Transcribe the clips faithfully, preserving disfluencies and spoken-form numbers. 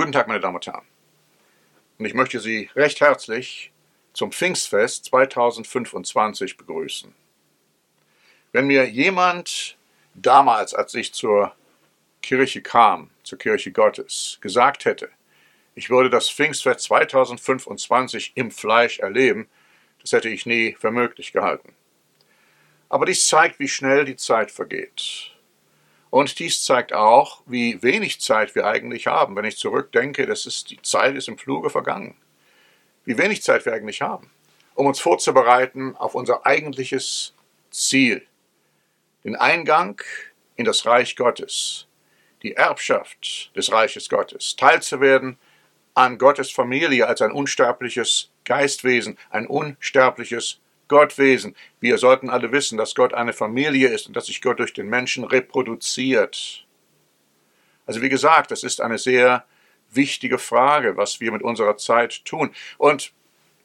Guten Tag, meine Damen und Herren. Und ich möchte Sie recht herzlich zum Pfingstfest zweitausendfünfundzwanzig begrüßen. Wenn mir jemand damals, als ich zur Kirche kam, zur Kirche Gottes, gesagt hätte, ich würde das Pfingstfest zweitausendfünfundzwanzig im Fleisch erleben, das hätte ich nie für möglich gehalten. Aber dies zeigt, wie schnell die Zeit vergeht. Und dies zeigt auch, wie wenig Zeit wir eigentlich haben. Wenn ich zurückdenke, das ist, die Zeit ist im Fluge vergangen. Wie wenig Zeit wir eigentlich haben, um uns vorzubereiten auf unser eigentliches Ziel. Den Eingang in das Reich Gottes, die Erbschaft des Reiches Gottes, teilzuwerden an Gottes Familie als ein unsterbliches Geistwesen, ein unsterbliches Gottwesen. Wir sollten alle wissen, dass Gott eine Familie ist und dass sich Gott durch den Menschen reproduziert. Also wie gesagt, das ist eine sehr wichtige Frage, was wir mit unserer Zeit tun. Und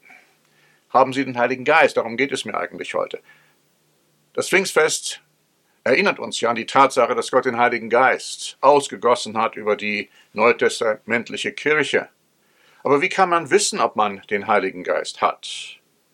haben Sie den Heiligen Geist? Darum geht es mir eigentlich heute. Das Pfingstfest erinnert uns ja an die Tatsache, dass Gott den Heiligen Geist ausgegossen hat über die neutestamentliche Kirche. Aber wie kann man wissen, ob man den Heiligen Geist hat?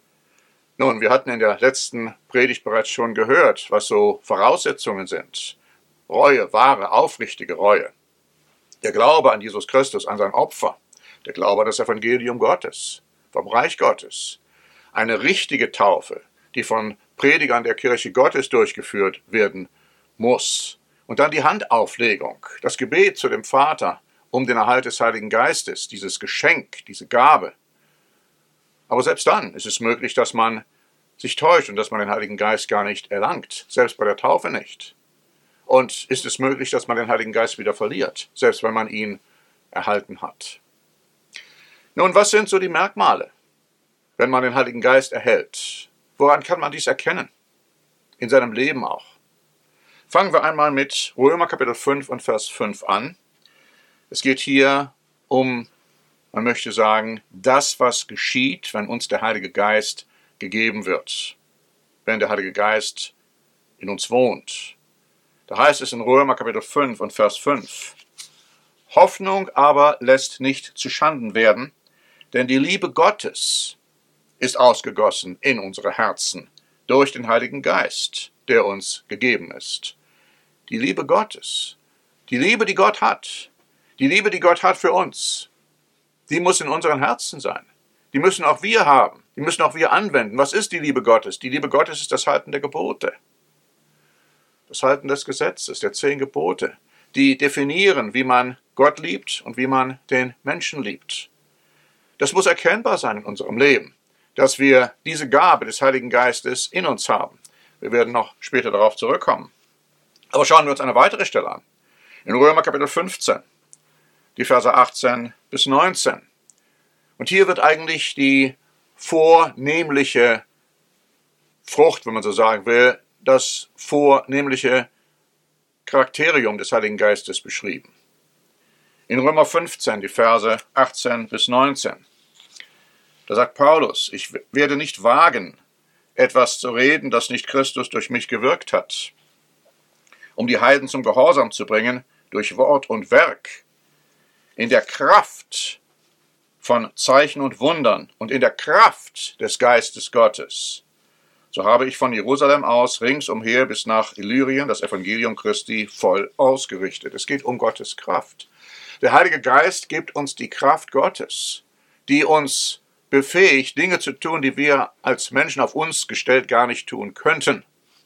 Nun, wir hatten in der letzten Predigt bereits schon gehört, was so Voraussetzungen sind. Reue, wahre, aufrichtige Reue. Der Glaube an Jesus Christus, an sein Opfer. Der Glaube an das Evangelium Gottes, vom Reich Gottes. Eine richtige Taufe, die von Predigern der Kirche Gottes durchgeführt werden muss. Und dann die Handauflegung, das Gebet zu dem Vater um den Erhalt des Heiligen Geistes, dieses Geschenk, diese Gabe. Aber selbst dann ist es möglich, dass man sich täuscht und dass man den Heiligen Geist gar nicht erlangt, selbst bei der Taufe nicht. Und ist es möglich, dass man den Heiligen Geist wieder verliert, selbst wenn man ihn erhalten hat. Nun, was sind so die Merkmale, wenn man den Heiligen Geist erhält? Woran kann man dies erkennen? In seinem Leben auch. Fangen wir einmal mit Römer Kapitel fünf und Vers fünf an. Es geht hier um, man möchte sagen, das, was geschieht, wenn uns der Heilige Geist gegeben wird. Wenn der Heilige Geist in uns wohnt. Da heißt es in Römer Kapitel fünf und Vers fünf. Hoffnung aber lässt nicht zuschanden werden, denn die Liebe Gottes ist ausgegossen in unsere Herzen durch den Heiligen Geist, der uns gegeben ist. Die Liebe Gottes, die Liebe, die Gott hat, die Liebe, die Gott hat für uns, die muss in unseren Herzen sein. Die müssen auch wir haben, die müssen auch wir anwenden. Was ist die Liebe Gottes? Die Liebe Gottes ist das Halten der Gebote. Das Halten des Gesetzes, der zehn Gebote, die definieren, wie man Gott liebt und wie man den Menschen liebt. Das muss erkennbar sein in unserem Leben, dass wir diese Gabe des Heiligen Geistes in uns haben. Wir werden noch später darauf zurückkommen. Aber schauen wir uns eine weitere Stelle an. In Römer Kapitel fünfzehn, die Verse achtzehn bis neunzehn. Und hier wird eigentlich die vornehmliche Frucht, wenn man so sagen will, das vornehmliche Charakterium des Heiligen Geistes beschrieben. In Römer fünfzehn, die Verse achtzehn bis neunzehn. Da sagt Paulus, ich werde nicht wagen, etwas zu reden, das nicht Christus durch mich gewirkt hat, um die Heiden zum Gehorsam zu bringen, durch Wort und Werk, in der Kraft von Zeichen und Wundern und in der Kraft des Geistes Gottes. So habe ich von Jerusalem aus ringsumher bis nach Illyrien das Evangelium Christi voll ausgerichtet. Es geht um Gottes Kraft. Der Heilige Geist gibt uns die Kraft Gottes, die uns befähigt, Dinge zu tun, die wir als Menschen auf uns gestellt gar nicht tun könnten.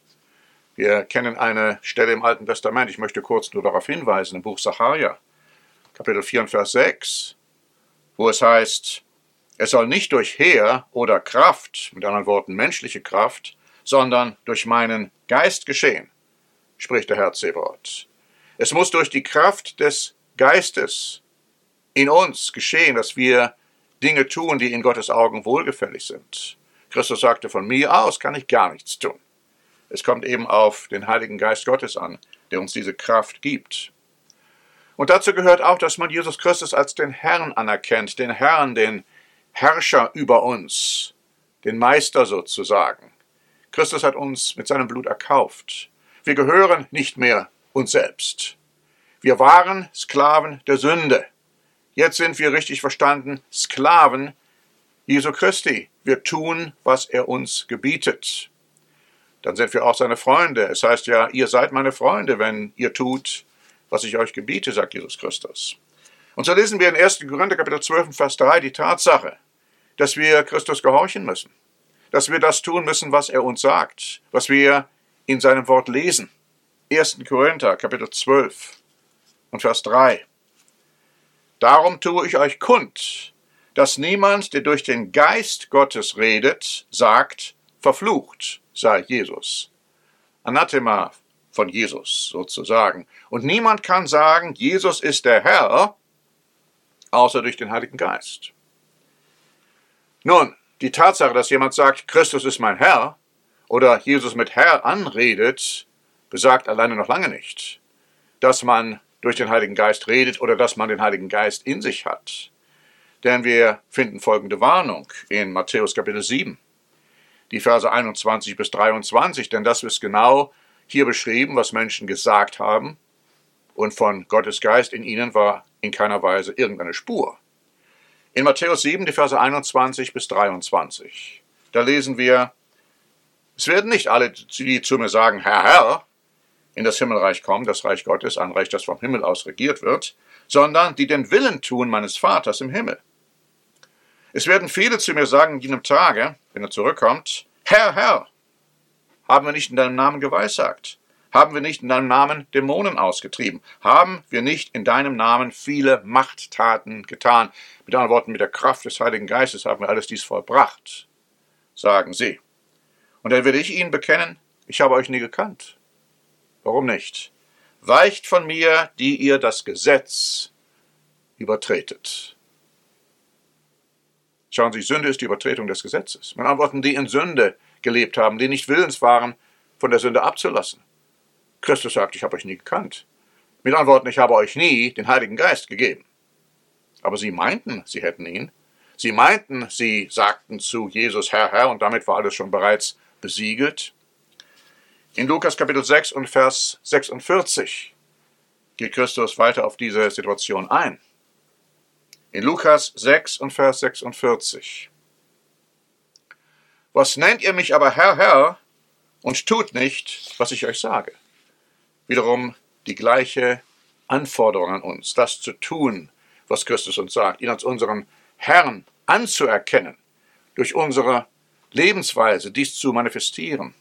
Wir kennen eine Stelle im Alten Testament, ich möchte kurz nur darauf hinweisen, im Buch Sacharja, Kapitel vier und Vers sechs, wo es heißt, es soll nicht durch Heer oder Kraft, mit anderen Worten menschliche Kraft, sondern durch meinen Geist geschehen, spricht der Herr Zebaoth. Es muss durch die Kraft des Geistes in uns geschehen, dass wir Dinge tun, die in Gottes Augen wohlgefällig sind. Christus sagte, von mir aus kann ich gar nichts tun. Es kommt eben auf den Heiligen Geist Gottes an, der uns diese Kraft gibt. Und dazu gehört auch, dass man Jesus Christus als den Herrn anerkennt, den Herrn, den Herrscher über uns, den Meister sozusagen. Christus hat uns mit seinem Blut erkauft. Wir gehören nicht mehr uns selbst. Wir waren Sklaven der Sünde. Jetzt sind wir richtig verstanden Sklaven Jesu Christi. Wir tun, was er uns gebietet. Dann sind wir auch seine Freunde. Es heißt ja, ihr seid meine Freunde, wenn ihr tut, was ich euch gebiete, sagt Jesus Christus. Und so lesen wir in ersten Korinther Kapitel zwölf, Vers drei die Tatsache, dass wir Christus gehorchen müssen, dass wir das tun müssen, was er uns sagt, was wir in seinem Wort lesen. ersten Korinther Kapitel zwölf und Vers drei. Darum tue ich euch kund, dass niemand, der durch den Geist Gottes redet, sagt, verflucht sei Jesus. Anathema von Jesus sozusagen. Und niemand kann sagen, Jesus ist der Herr, außer durch den Heiligen Geist. Nun, die Tatsache, dass jemand sagt, Christus ist mein Herr, oder Jesus mit Herr anredet, besagt alleine noch lange nicht, dass man durch den Heiligen Geist redet oder dass man den Heiligen Geist in sich hat. Denn wir finden folgende Warnung in Matthäus Kapitel sieben, die Verse einundzwanzig bis dreiundzwanzig, denn das ist genau hier beschrieben, was Menschen gesagt haben, und von Gottes Geist in ihnen war in keiner Weise irgendeine Spur. In Matthäus sieben, die Verse einundzwanzig bis dreiundzwanzig, da lesen wir, es werden nicht alle, die zu mir sagen, Herr, Herr, in das Himmelreich kommen, das Reich Gottes, ein Reich, das vom Himmel aus regiert wird, sondern die den Willen tun meines Vaters im Himmel. Es werden viele zu mir sagen in jenem Tage, wenn er zurückkommt, Herr, Herr, haben wir nicht in deinem Namen geweissagt? Haben wir nicht in deinem Namen Dämonen ausgetrieben? Haben wir nicht in deinem Namen viele Machttaten getan? Mit anderen Worten, mit der Kraft des Heiligen Geistes haben wir alles dies vollbracht, sagen sie. Und dann werde ich ihnen bekennen, ich habe euch nie gekannt. Warum nicht? Weicht von mir, die ihr das Gesetz übertretet. Schauen Sie, Sünde ist die Übertretung des Gesetzes. Mit anderen Worten, die in Sünde gelebt haben, die nicht willens waren, von der Sünde abzulassen. Christus sagt, ich habe euch nie gekannt. Mit anderen Worten, ich habe euch nie den Heiligen Geist gegeben. Aber sie meinten, sie hätten ihn. Sie meinten, sie sagten zu Jesus, Herr, Herr, und damit war alles schon bereits besiegelt. In Lukas Kapitel sechs und Vers sechsundvierzig geht Christus weiter auf diese Situation ein. In Lukas sechs und Vers sechsundvierzig. Was nennt ihr mich aber Herr, Herr, und tut nicht, was ich euch sage? Wiederum die gleiche Anforderung an uns, das zu tun, was Christus uns sagt, ihn als unseren Herrn anzuerkennen, durch unsere Lebensweise dies zu manifestieren.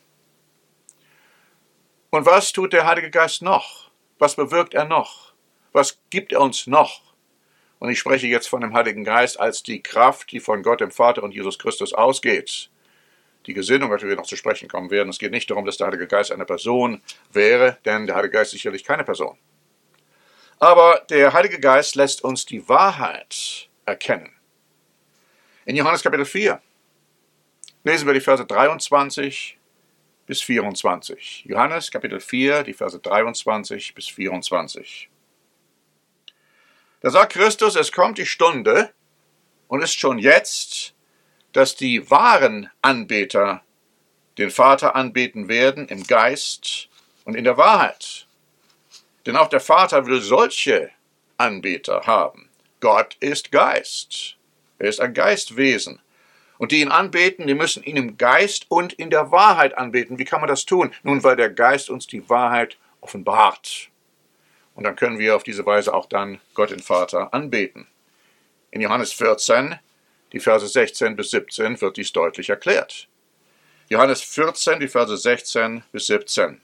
Und was tut der Heilige Geist noch? Was bewirkt er noch? Was gibt er uns noch? Und ich spreche jetzt von dem Heiligen Geist als die Kraft, die von Gott, dem Vater und Jesus Christus ausgeht. Die Gesinnung, auf die wir noch zu sprechen kommen werden. Es geht nicht darum, dass der Heilige Geist eine Person wäre, denn der Heilige Geist ist sicherlich keine Person. Aber der Heilige Geist lässt uns die Wahrheit erkennen. In Johannes Kapitel vier lesen wir die Verse dreiundzwanzig bis vierundzwanzig. Johannes Kapitel vier, die Verse dreiundzwanzig bis vierundzwanzig. Da sagt Christus, es kommt die Stunde und ist schon jetzt, dass die wahren Anbeter den Vater anbeten werden im Geist und in der Wahrheit. Denn auch der Vater will solche Anbeter haben. Gott ist Geist. Er ist ein Geistwesen. Und die ihn anbeten, die müssen ihn im Geist und in der Wahrheit anbeten. Wie kann man das tun? Nun, weil der Geist uns die Wahrheit offenbart. Und dann können wir auf diese Weise auch dann Gott den Vater anbeten. In Johannes vierzehn, die Verse sechzehn bis siebzehn, wird dies deutlich erklärt. Johannes vierzehn, die Verse sechzehn bis siebzehn.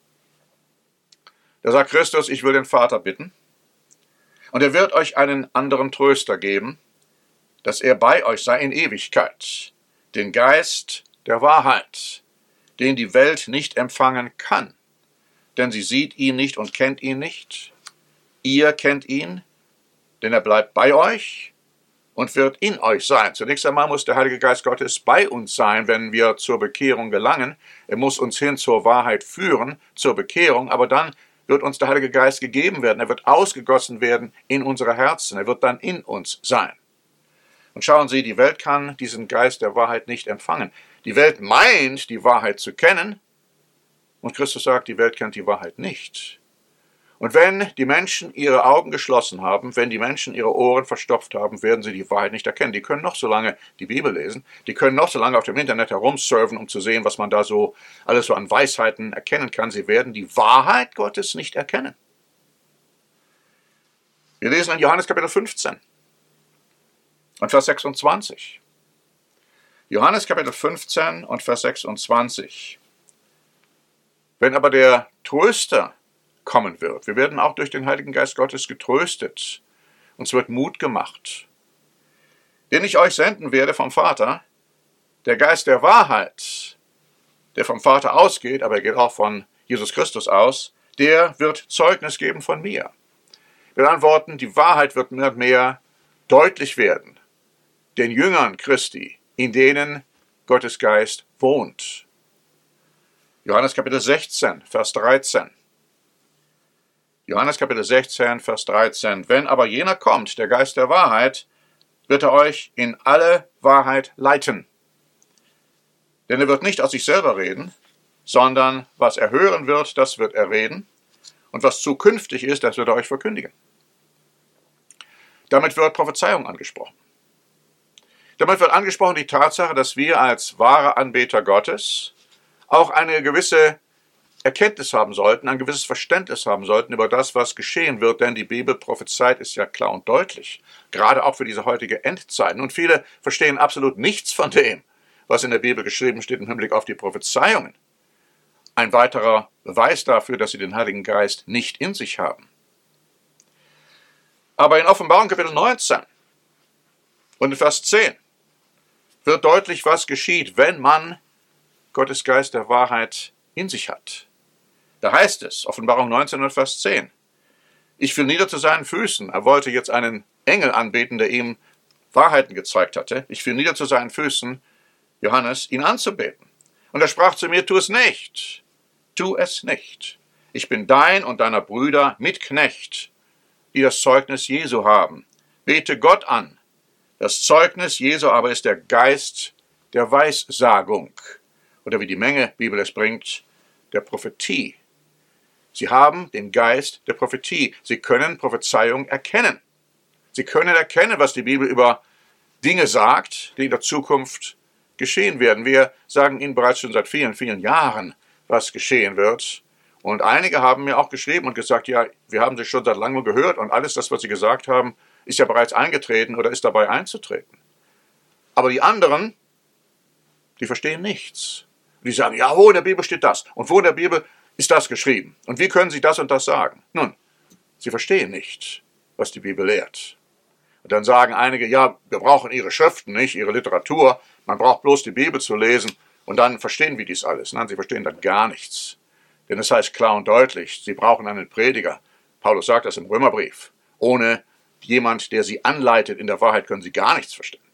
Da sagt Christus, ich will den Vater bitten, und er wird euch einen anderen Tröster geben, dass er bei euch sei in Ewigkeit, den Geist der Wahrheit, den die Welt nicht empfangen kann, denn sie sieht ihn nicht und kennt ihn nicht. Ihr kennt ihn, denn er bleibt bei euch und wird in euch sein. Zunächst einmal muss der Heilige Geist Gottes bei uns sein, wenn wir zur Bekehrung gelangen. Er muss uns hin zur Wahrheit führen, zur Bekehrung, aber dann wird uns der Heilige Geist gegeben werden. Er wird ausgegossen werden in unsere Herzen. Er wird dann in uns sein. Und schauen Sie, die Welt kann diesen Geist der Wahrheit nicht empfangen. Die Welt meint, die Wahrheit zu kennen, und Christus sagt, die Welt kennt die Wahrheit nicht. Und wenn die Menschen ihre Augen geschlossen haben, wenn die Menschen ihre Ohren verstopft haben, werden sie die Wahrheit nicht erkennen. Die können noch so lange die Bibel lesen, die können noch so lange auf dem Internet herumsurfen, um zu sehen, was man da so alles so an Weisheiten erkennen kann. Sie werden die Wahrheit Gottes nicht erkennen. Wir lesen in Johannes Kapitel fünfzehn und Vers sechsundzwanzig. Johannes Kapitel fünfzehn und Vers sechsundzwanzig. Wenn aber der Tröster kommen wird, wir werden auch durch den Heiligen Geist Gottes getröstet, uns wird Mut gemacht, den ich euch senden werde vom Vater, der Geist der Wahrheit, der vom Vater ausgeht, aber er geht auch von Jesus Christus aus, der wird Zeugnis geben von mir. Wir antworten, die Wahrheit wird mehr und mehr deutlich werden, den Jüngern Christi, in denen Gottes Geist wohnt. Johannes Kapitel sechzehn, Vers dreizehn. Johannes Kapitel sechzehn, Vers dreizehn. Wenn aber jener kommt, der Geist der Wahrheit, wird er euch in alle Wahrheit leiten. Denn er wird nicht aus sich selber reden, sondern was er hören wird, das wird er reden. Und was zukünftig ist, das wird er euch verkündigen. Damit wird Prophezeiung angesprochen. Damit wird angesprochen die Tatsache, dass wir als wahre Anbeter Gottes auch eine gewisse Erkenntnis haben sollten, ein gewisses Verständnis haben sollten über das, was geschehen wird, denn die Bibel prophezeit ist ja klar und deutlich, gerade auch für diese heutige Endzeiten. Und viele verstehen absolut nichts von dem, was in der Bibel geschrieben steht im Hinblick auf die Prophezeiungen. Ein weiterer Beweis dafür, dass sie den Heiligen Geist nicht in sich haben. Aber in Offenbarung Kapitel neunzehn und in Vers zehn wird deutlich, was geschieht, wenn man Gottes Geist der Wahrheit in sich hat. Da heißt es, Offenbarung neunzehn und Vers zehn, ich fiel nieder zu seinen Füßen. Er wollte jetzt einen Engel anbeten, der ihm Wahrheiten gezeigt hatte. Ich fiel nieder zu seinen Füßen, Johannes, ihn anzubeten. Und er sprach zu mir, tu es nicht, tu es nicht. Ich bin dein und deiner Brüder Mitknecht, die das Zeugnis Jesu haben. Bete Gott an. Das Zeugnis Jesu aber ist der Geist der Weissagung. Oder wie die Menge Bibel es bringt, der Prophetie. Sie haben den Geist der Prophetie. Sie können Prophezeiung erkennen. Sie können erkennen, was die Bibel über Dinge sagt, die in der Zukunft geschehen werden. Wir sagen Ihnen bereits schon seit vielen, vielen Jahren, was geschehen wird. Und einige haben mir auch geschrieben und gesagt, ja, wir haben Sie schon seit langem gehört und alles das, was Sie gesagt haben, ist ja bereits eingetreten oder ist dabei einzutreten. Aber die anderen, die verstehen nichts. Die sagen, ja, wo in der Bibel steht das? Und wo in der Bibel ist das geschrieben? Und wie können Sie das und das sagen? Nun, sie verstehen nicht, was die Bibel lehrt. Und dann sagen einige, ja, wir brauchen Ihre Schriften nicht, Ihre Literatur, man braucht bloß die Bibel zu lesen und dann verstehen wir dies alles. Nein, sie verstehen dann gar nichts. Denn es heißt klar und deutlich, sie brauchen einen Prediger. Paulus sagt das im Römerbrief. Ohne jemand, der sie anleitet in der Wahrheit, können sie gar nichts verstehen.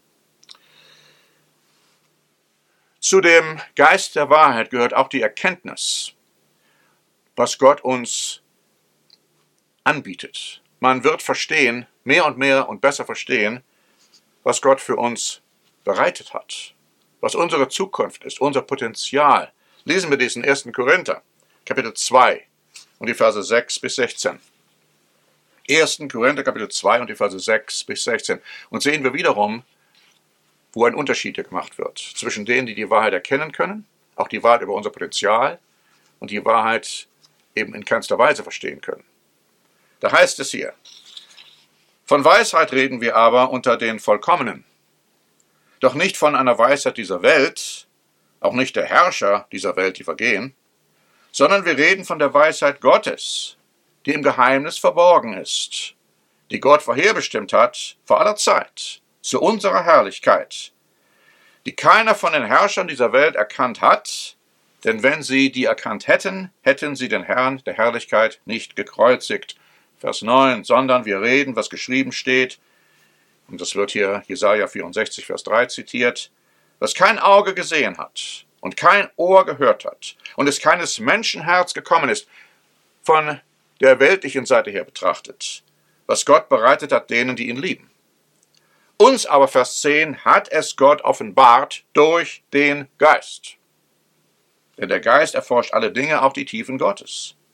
Zu dem Geist der Wahrheit gehört auch die Erkenntnis, was Gott uns anbietet. Man wird verstehen, mehr und mehr und besser verstehen, was Gott für uns bereitet hat, was unsere Zukunft ist, unser Potenzial. Lesen wir diesen ersten Korinther, Kapitel zwei und die Verse sechs bis sechzehn. ersten Korinther, Kapitel zwei und die Verse sechs bis sechzehn. Und sehen wir wiederum, wo ein Unterschied gemacht wird zwischen denen, die die Wahrheit erkennen können, auch die Wahrheit über unser Potenzial und die Wahrheit eben in keinster Weise verstehen können. Da heißt es hier, von Weisheit reden wir aber unter den Vollkommenen, doch nicht von einer Weisheit dieser Welt, auch nicht der Herrscher dieser Welt, die vergehen, sondern wir reden von der Weisheit Gottes, die im Geheimnis verborgen ist, die Gott vorherbestimmt hat vor aller Zeit, zu unserer Herrlichkeit, die keiner von den Herrschern dieser Welt erkannt hat, denn wenn sie die erkannt hätten, hätten sie den Herrn der Herrlichkeit nicht gekreuzigt. Vers neun, sondern wir reden, was geschrieben steht, und das wird hier Jesaja vierundsechzig, Vers drei zitiert, was kein Auge gesehen hat und kein Ohr gehört hat und es keines Menschenherz gekommen ist, von der weltlichen Seite her betrachtet, was Gott bereitet hat denen, die ihn lieben. Uns aber, Vers zehn, hat es Gott offenbart durch den Geist. Denn der Geist erforscht alle Dinge, auch die Tiefen Gottes.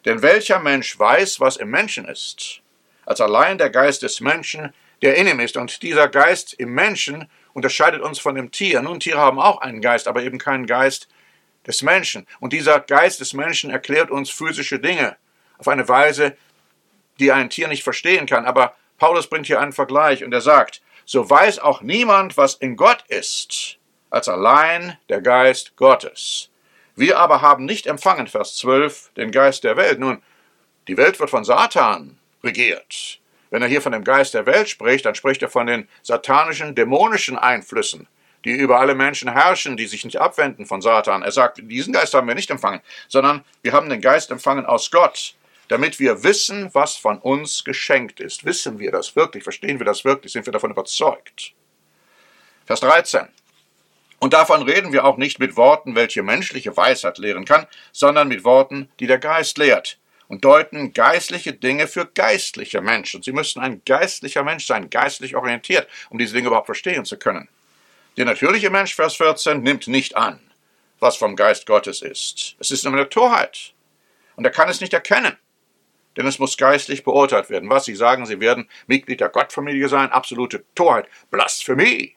Denn welcher Mensch weiß, was im Menschen ist, als allein der Geist des Menschen, der in ihm ist. Und dieser Geist im Menschen unterscheidet uns von dem Tier. Nun, Tiere haben auch einen Geist, aber eben keinen Geist des Menschen. Und dieser Geist des Menschen erklärt uns physische Dinge auf eine Weise, die ein Tier nicht verstehen kann. Aber Paulus bringt hier einen Vergleich und er sagt, so weiß auch niemand, was in Gott ist, als allein der Geist Gottes. Wir aber haben nicht empfangen, Vers zwölf, den Geist der Welt. Nun, die Welt wird von Satan regiert. Wenn er hier von dem Geist der Welt spricht, dann spricht er von den satanischen, dämonischen Einflüssen, die über alle Menschen herrschen, die sich nicht abwenden von Satan. Er sagt, diesen Geist haben wir nicht empfangen, sondern wir haben den Geist empfangen aus Gott, damit wir wissen, was von uns geschenkt ist. Wissen wir das wirklich? Verstehen wir das wirklich? Sind wir davon überzeugt? Vers dreizehn. Und davon reden wir auch nicht mit Worten, welche menschliche Weisheit lehren kann, sondern mit Worten, die der Geist lehrt, und deuten geistliche Dinge für geistliche Menschen. Sie müssen ein geistlicher Mensch sein, geistlich orientiert, um diese Dinge überhaupt verstehen zu können. Der natürliche Mensch, Vers vierzehn, nimmt nicht an, was vom Geist Gottes ist. Es ist eine Torheit. Und er kann es nicht erkennen, denn es muss geistlich beurteilt werden. Was Sie sagen, Sie werden Mitglied der Gottfamilie sein, absolute Torheit, Blasphemie.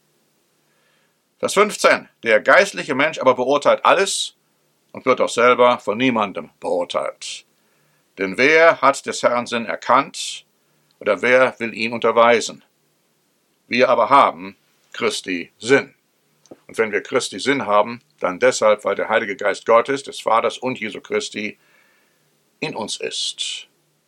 Vers fünfzehn. Der geistliche Mensch aber beurteilt alles und wird auch selber von niemandem beurteilt. Denn wer hat des Herrn Sinn erkannt oder wer will ihn unterweisen? Wir aber haben Christi Sinn. Und wenn wir Christi Sinn haben, dann deshalb, weil der Heilige Geist Gottes, des Vaters und Jesu Christi in uns ist.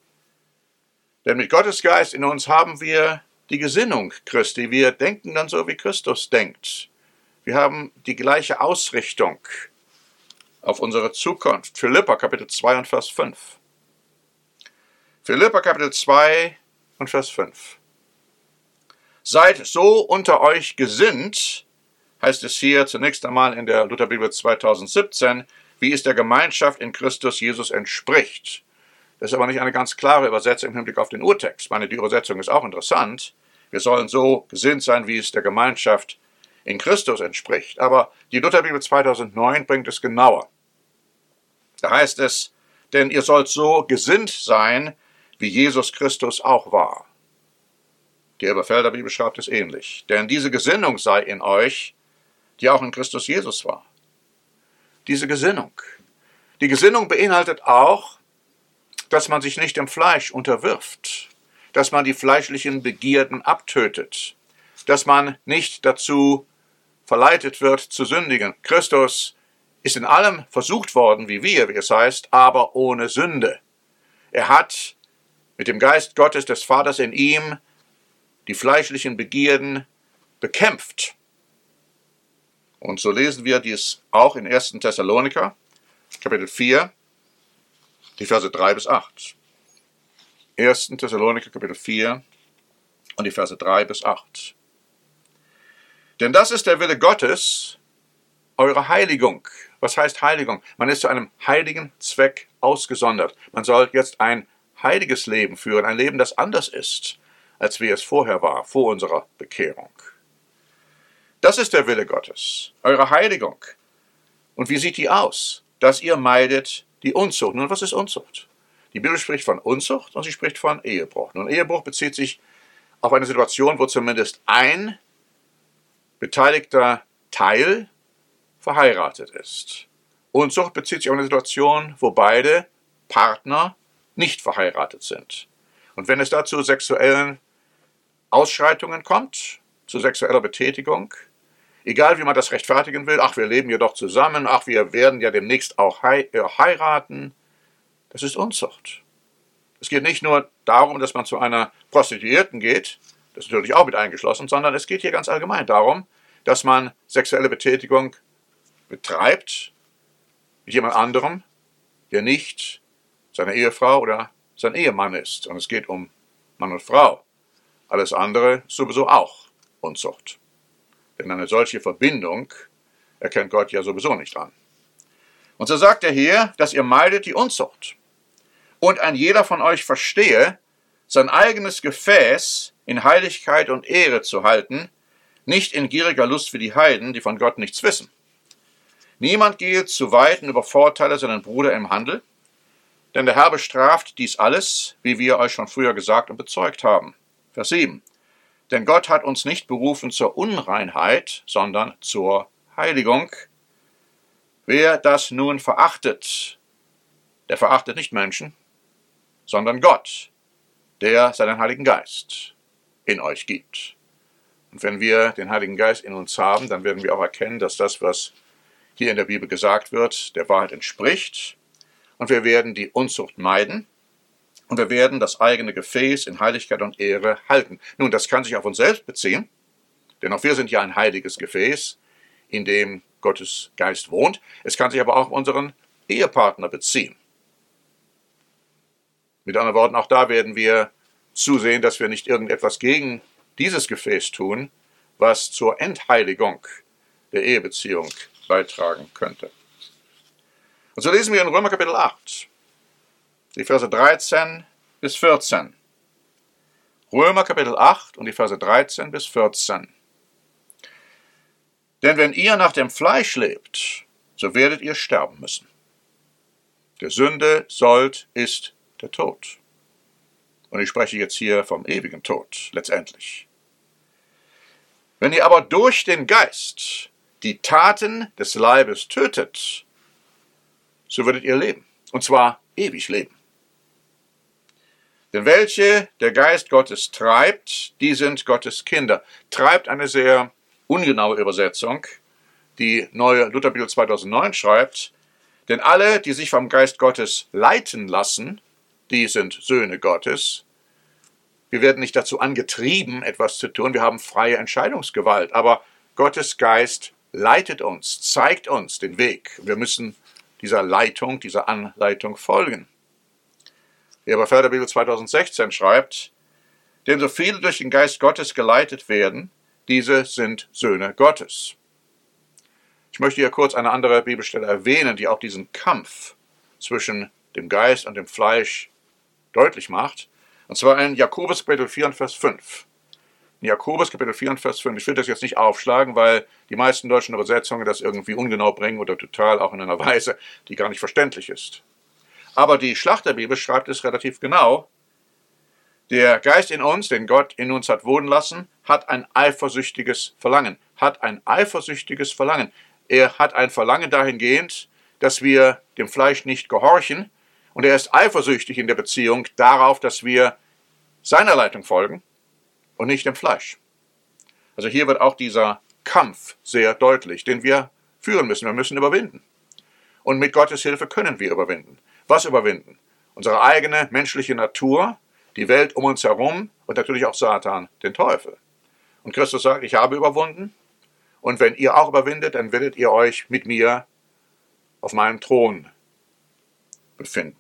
Denn mit Gottes Geist in uns haben wir die Gesinnung Christi. Wir denken dann so, wie Christus denkt. Wir haben die gleiche Ausrichtung auf unsere Zukunft. Philipper Kapitel zwei und Vers fünf. Philipper Kapitel zwei und Vers fünf. Seid so unter euch gesinnt, heißt es hier zunächst einmal in der Lutherbibel zweitausendsiebzehn, wie es der Gemeinschaft in Christus Jesus entspricht. Das ist aber nicht eine ganz klare Übersetzung im Hinblick auf den Urtext. Ich meine, die Übersetzung ist auch interessant. Wir sollen so gesinnt sein, wie es der Gemeinschaft in Christus entspricht. Aber die Lutherbibel zweitausendneun bringt es genauer. Da heißt es, denn ihr sollt so gesinnt sein, wie Jesus Christus auch war. Die Elberfelder Bibel schreibt es ähnlich. Denn diese Gesinnung sei in euch, die auch in Christus Jesus war. Diese Gesinnung. Die Gesinnung beinhaltet auch, dass man sich nicht dem Fleisch unterwirft, dass man die fleischlichen Begierden abtötet, dass man nicht dazu verleitet wird zu sündigen. Christus ist in allem versucht worden, wie wir, wie es heißt, aber ohne Sünde. Er hat mit dem Geist Gottes des Vaters in ihm die fleischlichen Begierden bekämpft. Und so lesen wir dies auch in ersten Thessaloniker, Kapitel vier, die Verse drei bis acht. ersten Thessaloniker, Kapitel vier und die Verse drei bis acht. Denn das ist der Wille Gottes, eure Heiligung. Was heißt Heiligung? Man ist zu einem heiligen Zweck ausgesondert. Man soll jetzt ein heiliges Leben führen, ein Leben, das anders ist, als wie es vorher war, vor unserer Bekehrung. Das ist der Wille Gottes, eure Heiligung. Und wie sieht die aus? Dass ihr meidet die Unzucht. Nun, was ist Unzucht? Die Bibel spricht von Unzucht und sie spricht von Ehebruch. Nun, Ehebruch bezieht sich auf eine Situation, wo zumindest ein beteiligter Teil verheiratet ist. Unzucht bezieht sich auf eine Situation, wo beide Partner nicht verheiratet sind. Und wenn es da zu sexuellen Ausschreitungen kommt, zu sexueller Betätigung, egal wie man das rechtfertigen will, ach, wir leben ja doch zusammen, ach, wir werden ja demnächst auch heiraten, das ist Unzucht. Es geht nicht nur darum, dass man zu einer Prostituierten geht, das ist natürlich auch mit eingeschlossen, sondern es geht hier ganz allgemein darum, dass man sexuelle Betätigung betreibt mit jemand anderem, der nicht seine Ehefrau oder sein Ehemann ist. Und es geht um Mann und Frau. Alles andere ist sowieso auch Unzucht. Denn eine solche Verbindung erkennt Gott ja sowieso nicht an. Und so sagt er hier, dass ihr meidet die Unzucht. Und ein jeder von euch verstehe, sein eigenes Gefäß in Heiligkeit und Ehre zu halten, nicht in gieriger Lust für die Heiden, die von Gott nichts wissen. Niemand gehe zu weiten über Vorteile seinen Bruder im Handel, Denn der Herr bestraft dies alles, wie wir euch schon früher gesagt und bezeugt haben. Vers sieben. Denn Gott hat uns nicht berufen zur Unreinheit, sondern zur Heiligung. Wer das nun verachtet, der verachtet nicht Menschen, sondern Gott, der seinen Heiligen Geist in euch gibt. Und wenn wir den Heiligen Geist in uns haben, dann werden wir auch erkennen, dass das, was hier in der Bibel gesagt wird, der Wahrheit entspricht. Und wir werden die Unzucht meiden. Und wir werden das eigene Gefäß in Heiligkeit und Ehre halten. Nun, das kann sich auf uns selbst beziehen, denn auch wir sind ja ein heiliges Gefäß, in dem Gottes Geist wohnt. Es kann sich aber auch auf unseren Ehepartner beziehen. Mit anderen Worten, auch da werden wir zusehen, dass wir nicht irgendetwas gegen dieses Gefäß tun, was zur Entheiligung der Ehebeziehung beitragen könnte. Und so lesen wir in Römer Kapitel acht, die Verse dreizehn bis vierzehn. Römer Kapitel acht und die Verse dreizehn bis vierzehn. Denn wenn ihr nach dem Fleisch lebt, so werdet ihr sterben müssen. Der Sünde Sold ist der Tod. Und ich spreche jetzt hier vom ewigen Tod, letztendlich. Wenn ihr aber durch den Geist die Taten des Leibes tötet, so werdet ihr leben, und zwar ewig leben. Denn welche der Geist Gottes treibt, die sind Gottes Kinder. Treibt eine sehr ungenaue Übersetzung. Die neue Lutherbibel zweitausendneun schreibt, denn alle, die sich vom Geist Gottes leiten lassen, die sind Söhne Gottes. Wir werden nicht dazu angetrieben, etwas zu tun. Wir haben freie Entscheidungsgewalt. Aber Gottes Geist leitet uns, zeigt uns den Weg. Wir müssen dieser Leitung, dieser Anleitung folgen. Die Elberfelder zweitausendsechzehn schreibt, denn so viele durch den Geist Gottes geleitet werden, diese sind Söhne Gottes. Ich möchte hier kurz eine andere Bibelstelle erwähnen, die auch diesen Kampf zwischen dem Geist und dem Fleisch deutlich macht. Und zwar in Jakobus Kapitel vier und Vers fünf. In Jakobus Kapitel vier und Vers fünf. Ich will das jetzt nicht aufschlagen, weil die meisten deutschen Übersetzungen das irgendwie ungenau bringen oder total auch in einer Weise, die gar nicht verständlich ist. Aber die Schlachterbibel schreibt es relativ genau. Der Geist in uns, den Gott in uns hat wohnen lassen, hat ein eifersüchtiges Verlangen. Hat ein eifersüchtiges Verlangen. Er hat ein Verlangen dahingehend, dass wir dem Fleisch nicht gehorchen. Und er ist eifersüchtig in der Beziehung darauf, dass wir seiner Leitung folgen und nicht dem Fleisch. Also hier wird auch dieser Kampf sehr deutlich, den wir führen müssen. Wir müssen überwinden. Und mit Gottes Hilfe können wir überwinden. Was überwinden? Unsere eigene menschliche Natur, die Welt um uns herum und natürlich auch Satan, den Teufel. Und Christus sagt, ich habe überwunden. Und wenn ihr auch überwindet, dann werdet ihr euch mit mir auf meinem Thron befinden.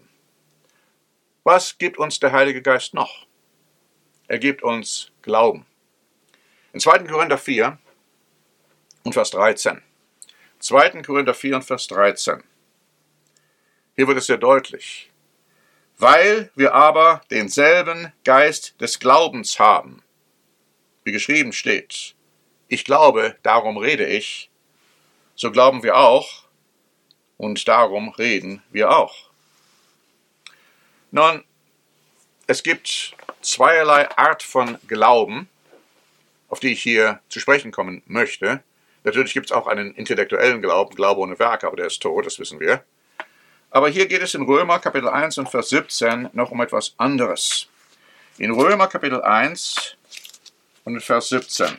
Was gibt uns der Heilige Geist noch? Er gibt uns Glauben. In zweiten Korinther vier und Vers dreizehn. zweiten Korinther vier und Vers dreizehn. Hier wird es sehr deutlich. Weil wir aber denselben Geist des Glaubens haben, wie geschrieben steht, ich glaube, darum rede ich, so glauben wir auch und darum reden wir auch. Nun, es gibt zweierlei Art von Glauben, auf die ich hier zu sprechen kommen möchte. Natürlich gibt es auch einen intellektuellen Glauben, Glaube ohne Werke, aber der ist tot, das wissen wir. Aber hier geht es in Römer Kapitel eins und Vers siebzehn noch um etwas anderes. In Römer Kapitel eins und Vers siebzehn.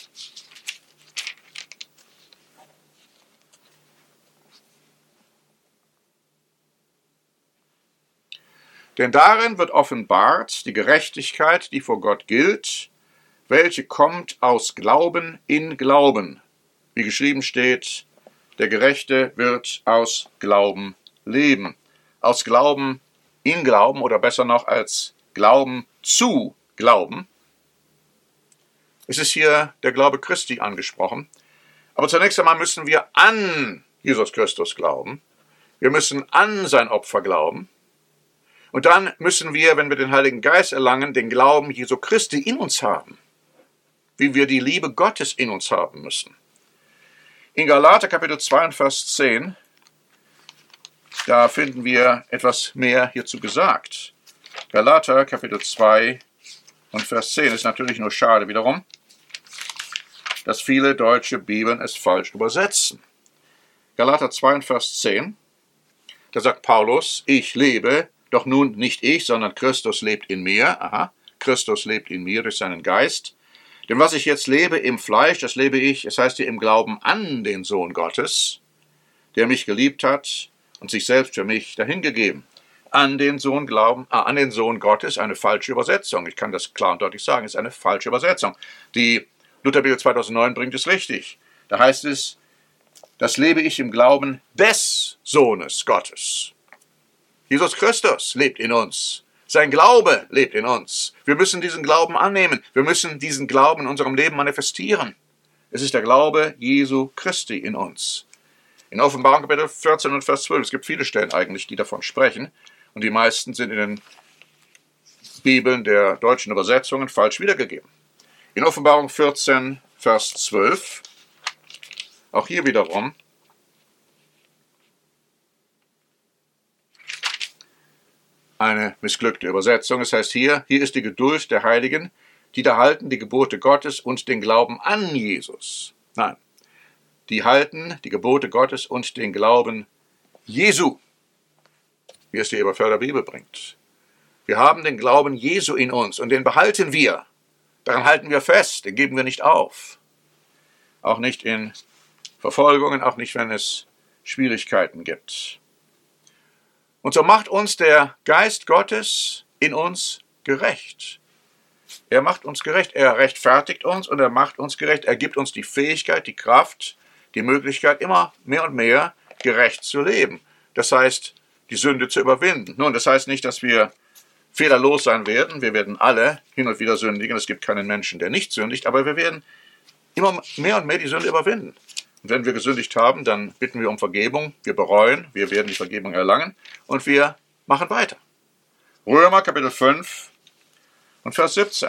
Denn darin wird offenbart die Gerechtigkeit, die vor Gott gilt, welche kommt aus Glauben in Glauben. Wie geschrieben steht, der Gerechte wird aus Glauben leben. Aus Glauben in Glauben oder besser noch als Glauben zu Glauben. Es ist hier der Glaube Christi angesprochen. Aber zunächst einmal müssen wir an Jesus Christus glauben. Wir müssen an sein Opfer glauben. Und dann müssen wir, wenn wir den Heiligen Geist erlangen, den Glauben Jesu Christi in uns haben. Wie wir die Liebe Gottes in uns haben müssen. In Galater Kapitel zwei und Vers zehn da finden wir etwas mehr hierzu gesagt. Galater, Kapitel zwei und Vers zehn. Ist natürlich nur schade wiederum, dass viele deutsche Bibeln es falsch übersetzen. Galater zwei und Vers zehn, da sagt Paulus, ich lebe, doch nun nicht ich, sondern Christus lebt in mir. Aha, Christus lebt in mir durch seinen Geist. Denn was ich jetzt lebe im Fleisch, das lebe ich, es heißt hier im Glauben an den Sohn Gottes, der mich geliebt hat und sich selbst für mich dahingegeben. An den Sohn glauben, ah, an den Sohn Gottes, eine falsche Übersetzung. Ich kann das klar und deutlich sagen, ist eine falsche Übersetzung. Die Lutherbibel zweitausendneun bringt es richtig. Da heißt es, das lebe ich im Glauben des Sohnes Gottes. Jesus Christus lebt in uns. Sein Glaube lebt in uns. Wir müssen diesen Glauben annehmen. Wir müssen diesen Glauben in unserem Leben manifestieren. Es ist der Glaube Jesu Christi in uns. In Offenbarung Kapitel vierzehn und Vers zwölf, es gibt viele Stellen eigentlich, die davon sprechen, und die meisten sind in den Bibeln der deutschen Übersetzungen falsch wiedergegeben. In Offenbarung vierzehn, Vers zwölf, auch hier wiederum, eine missglückte Übersetzung. Es heißt hier, hier ist die Geduld der Heiligen, die da halten die Gebote Gottes und den Glauben an Jesus. Nein, die halten die Gebote Gottes und den Glauben Jesu, wie es die Eberfelder Bibel bringt. Wir haben den Glauben Jesu in uns und den behalten wir. Daran halten wir fest, den geben wir nicht auf. Auch nicht in Verfolgungen, auch nicht, wenn es Schwierigkeiten gibt. Und so macht uns der Geist Gottes in uns gerecht. Er macht uns gerecht, er rechtfertigt uns und er macht uns gerecht. Er gibt uns die Fähigkeit, die Kraft, die Möglichkeit, immer mehr und mehr gerecht zu leben. Das heißt, die Sünde zu überwinden. Nun, das heißt nicht, dass wir fehlerlos sein werden. Wir werden alle hin und wieder sündigen. Es gibt keinen Menschen, der nicht sündigt, aber wir werden immer mehr und mehr die Sünde überwinden. Und wenn wir gesündigt haben, dann bitten wir um Vergebung, wir bereuen, wir werden die Vergebung erlangen und wir machen weiter. Römer Kapitel fünf und Vers siebzehn.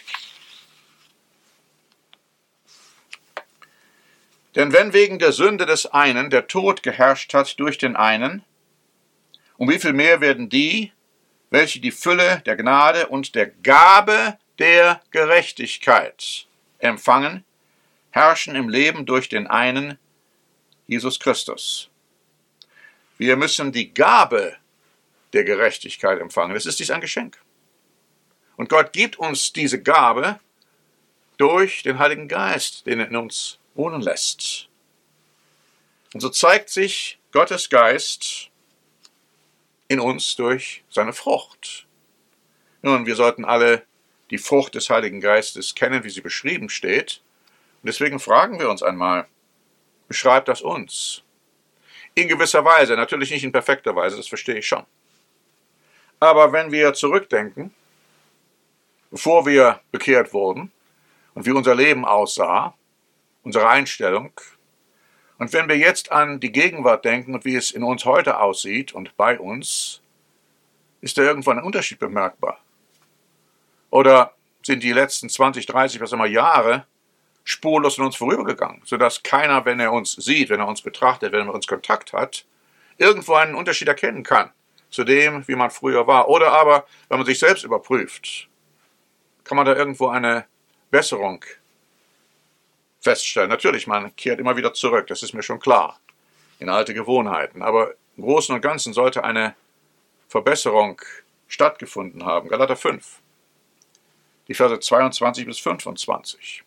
Denn wenn wegen der Sünde des einen der Tod geherrscht hat durch den einen, um wie viel mehr werden die, welche die Fülle der Gnade und der Gabe der Gerechtigkeit empfangen, herrschen im Leben durch den einen, Jesus Christus. Wir müssen die Gabe der Gerechtigkeit empfangen. Es ist dies ein Geschenk. Und Gott gibt uns diese Gabe durch den Heiligen Geist, den er in uns wohnen lässt. Und so zeigt sich Gottes Geist in uns durch seine Frucht. Nun, wir sollten alle die Frucht des Heiligen Geistes kennen, wie sie beschrieben steht. Und deswegen fragen wir uns einmal, beschreibt das uns? In gewisser Weise, natürlich nicht in perfekter Weise, das verstehe ich schon. Aber wenn wir zurückdenken, bevor wir bekehrt wurden und wie unser Leben aussah, unsere Einstellung, und wenn wir jetzt an die Gegenwart denken und wie es in uns heute aussieht und bei uns, ist da irgendwo ein Unterschied bemerkbar? Oder sind die letzten zwanzig, dreißig, was immer Jahre spurlos an uns vorübergegangen, sodass keiner, wenn er uns sieht, wenn er uns betrachtet, wenn er mit uns Kontakt hat, irgendwo einen Unterschied erkennen kann zu dem, wie man früher war. Oder aber, wenn man sich selbst überprüft, kann man da irgendwo eine Besserung feststellen. Natürlich, man kehrt immer wieder zurück, das ist mir schon klar, in alte Gewohnheiten. Aber im Großen und Ganzen sollte eine Verbesserung stattgefunden haben. Galater fünf, die Verse zweiundzwanzig bis fünfundzwanzig.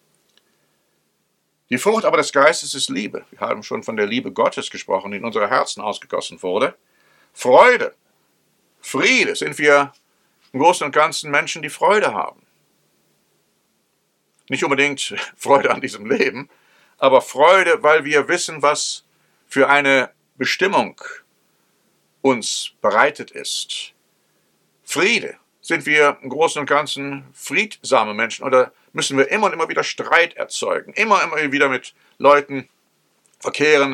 Die Frucht aber des Geistes ist Liebe. Wir haben schon von der Liebe Gottes gesprochen, die in unsere Herzen ausgegossen wurde. Freude, Friede, sind wir im Großen und Ganzen Menschen, die Freude haben. Nicht unbedingt Freude an diesem Leben, aber Freude, weil wir wissen, was für eine Bestimmung uns bereitet ist. Friede, sind wir im Großen und Ganzen friedsame Menschen oder müssen wir immer und immer wieder Streit erzeugen, immer und immer wieder mit Leuten verkehren,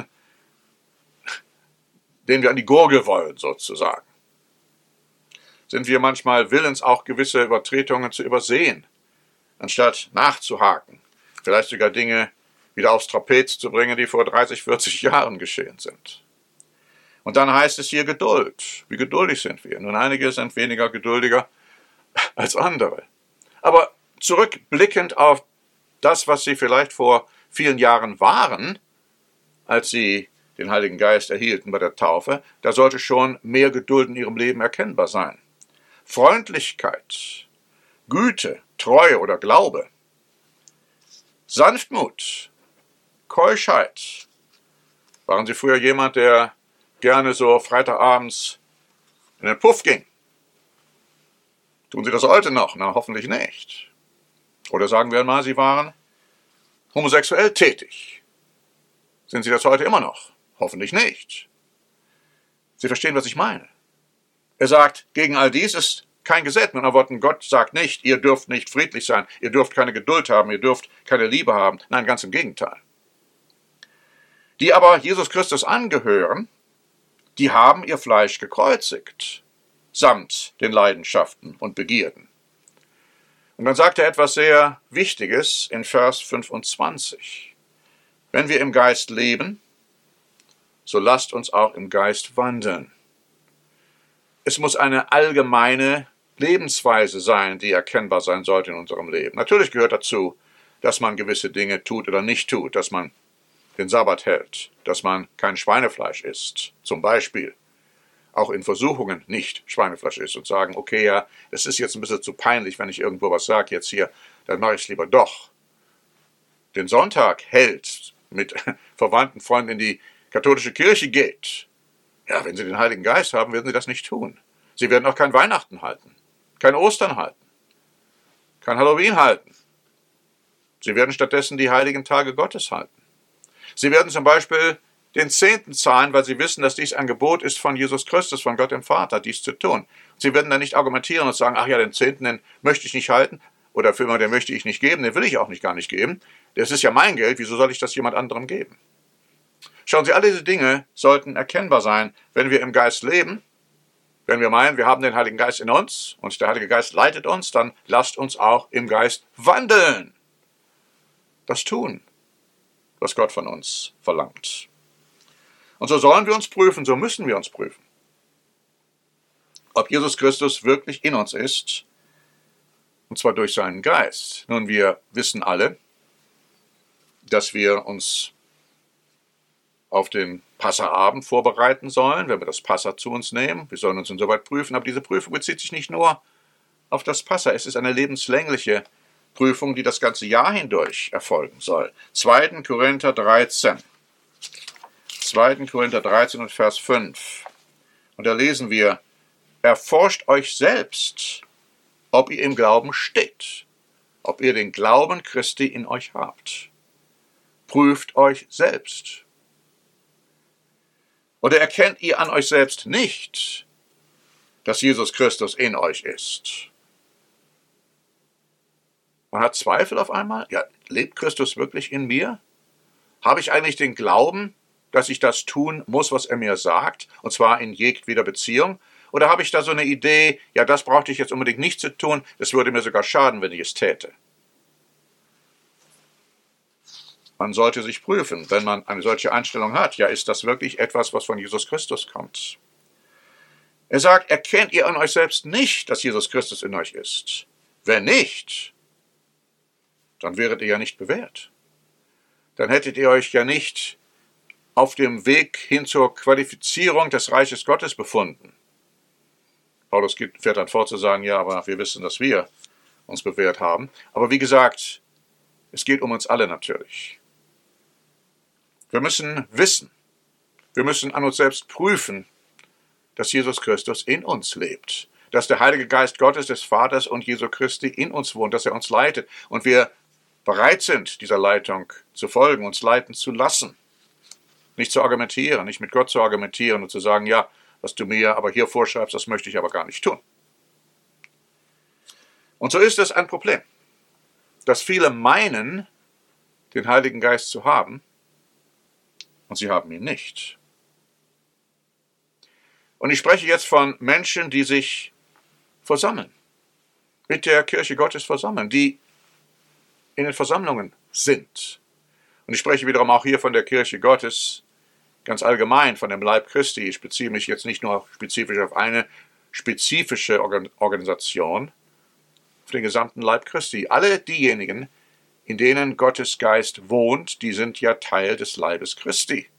denen wir an die Gurgel wollen, sozusagen. Sind wir manchmal willens, auch gewisse Übertretungen zu übersehen, anstatt nachzuhaken, vielleicht sogar Dinge wieder aufs Trapez zu bringen, die vor dreißig, vierzig Jahren geschehen sind. Und dann heißt es hier Geduld. Wie geduldig sind wir? Nun, einige sind weniger geduldiger als andere. Aber zurückblickend auf das, was sie vielleicht vor vielen Jahren waren, als sie den Heiligen Geist erhielten bei der Taufe, da sollte schon mehr Geduld in ihrem Leben erkennbar sein. Freundlichkeit, Güte, Treue oder Glaube, Sanftmut, Keuschheit. Waren Sie früher jemand, der gerne so Freitagabends in den Puff ging? Tun Sie das heute noch? Na, hoffentlich nicht. Oder sagen wir einmal, Sie waren homosexuell tätig. Sind Sie das heute immer noch? Hoffentlich nicht. Sie verstehen, was ich meine. Er sagt, gegen all dies ist kein Gesetz. Mit anderen Worten, Gott sagt nicht, ihr dürft nicht friedlich sein, ihr dürft keine Geduld haben, ihr dürft keine Liebe haben. Nein, ganz im Gegenteil. Die aber Jesus Christus angehören, die haben ihr Fleisch gekreuzigt, samt den Leidenschaften und Begierden. Und dann sagt er etwas sehr Wichtiges in Vers fünfundzwanzig. Wenn wir im Geist leben, so lasst uns auch im Geist wandeln. Es muss eine allgemeine Lebensweise sein, die erkennbar sein sollte in unserem Leben. Natürlich gehört dazu, dass man gewisse Dinge tut oder nicht tut, dass man den Sabbat hält, dass man kein Schweinefleisch isst, zum Beispiel. Auch in Versuchungen nicht Schweinefleisch isst und sagen, okay, ja, es ist jetzt ein bisschen zu peinlich, wenn ich irgendwo was sage jetzt hier, dann mache ich es lieber doch. Den Sonntag hält, mit verwandten Freunden in die katholische Kirche geht. Ja, wenn Sie den Heiligen Geist haben, werden Sie das nicht tun. Sie werden auch kein Weihnachten halten, kein Ostern halten, kein Halloween halten. Sie werden stattdessen die heiligen Tage Gottes halten. Sie werden zum Beispiel den Zehnten zahlen, weil Sie wissen, dass dies ein Gebot ist von Jesus Christus, von Gott dem Vater, dies zu tun. Sie werden dann nicht argumentieren und sagen, ach ja, den Zehnten, den möchte ich nicht halten, oder für immer, den möchte ich nicht geben, den will ich auch nicht gar nicht geben. Das ist ja mein Geld, wieso soll ich das jemand anderem geben? Schauen Sie, all diese Dinge sollten erkennbar sein, wenn wir im Geist leben. Wenn wir meinen, wir haben den Heiligen Geist in uns und der Heilige Geist leitet uns, dann lasst uns auch im Geist wandeln. Das tun, was Gott von uns verlangt. Und so sollen wir uns prüfen, so müssen wir uns prüfen, ob Jesus Christus wirklich in uns ist, und zwar durch seinen Geist. Nun, wir wissen alle, dass wir uns auf den Passaabend vorbereiten sollen, wenn wir das Passa zu uns nehmen. Wir sollen uns insoweit prüfen, aber diese Prüfung bezieht sich nicht nur auf das Passa. Es ist eine lebenslängliche Prüfung, die das ganze Jahr hindurch erfolgen soll. zweiter Korinther dreizehn. zweiter Korinther dreizehn und Vers fünf. Und da lesen wir, erforscht euch selbst, ob ihr im Glauben steht, ob ihr den Glauben Christi in euch habt. Prüft euch selbst. Oder erkennt ihr an euch selbst nicht, dass Jesus Christus in euch ist? Man hat Zweifel auf einmal. Ja, lebt Christus wirklich in mir? Habe ich eigentlich den Glauben, dass ich das tun muss, was er mir sagt, und zwar in jedweder Beziehung? Oder habe ich da so eine Idee, ja, das brauchte ich jetzt unbedingt nicht zu tun, das würde mir sogar schaden, wenn ich es täte? Man sollte sich prüfen, wenn man eine solche Einstellung hat. Ja, ist das wirklich etwas, was von Jesus Christus kommt? Er sagt, erkennt ihr an euch selbst nicht, dass Jesus Christus in euch ist? Wenn nicht, dann wäret ihr ja nicht bewährt. Dann hättet ihr euch ja nicht auf dem Weg hin zur Qualifizierung des Reiches Gottes befunden. Paulus fährt dann fort zu sagen, ja, aber wir wissen, dass wir uns bewährt haben. Aber wie gesagt, es geht um uns alle natürlich. Wir müssen wissen, wir müssen an uns selbst prüfen, dass Jesus Christus in uns lebt, dass der Heilige Geist Gottes, des Vaters und Jesu Christi in uns wohnt, dass er uns leitet und wir bereit sind, dieser Leitung zu folgen, uns leiten zu lassen. Nicht zu argumentieren, nicht mit Gott zu argumentieren und zu sagen, ja, was du mir aber hier vorschreibst, das möchte ich aber gar nicht tun. Und so ist es ein Problem, dass viele meinen, den Heiligen Geist zu haben, und sie haben ihn nicht. Und ich spreche jetzt von Menschen, die sich versammeln, mit der Kirche Gottes versammeln, die in den Versammlungen sind. Und ich spreche wiederum auch hier von der Kirche Gottes, ganz allgemein von dem Leib Christi, ich beziehe mich jetzt nicht nur spezifisch auf eine spezifische Organisation, auf den gesamten Leib Christi. Alle diejenigen, in denen Gottes Geist wohnt, die sind ja Teil des Leibes Christi.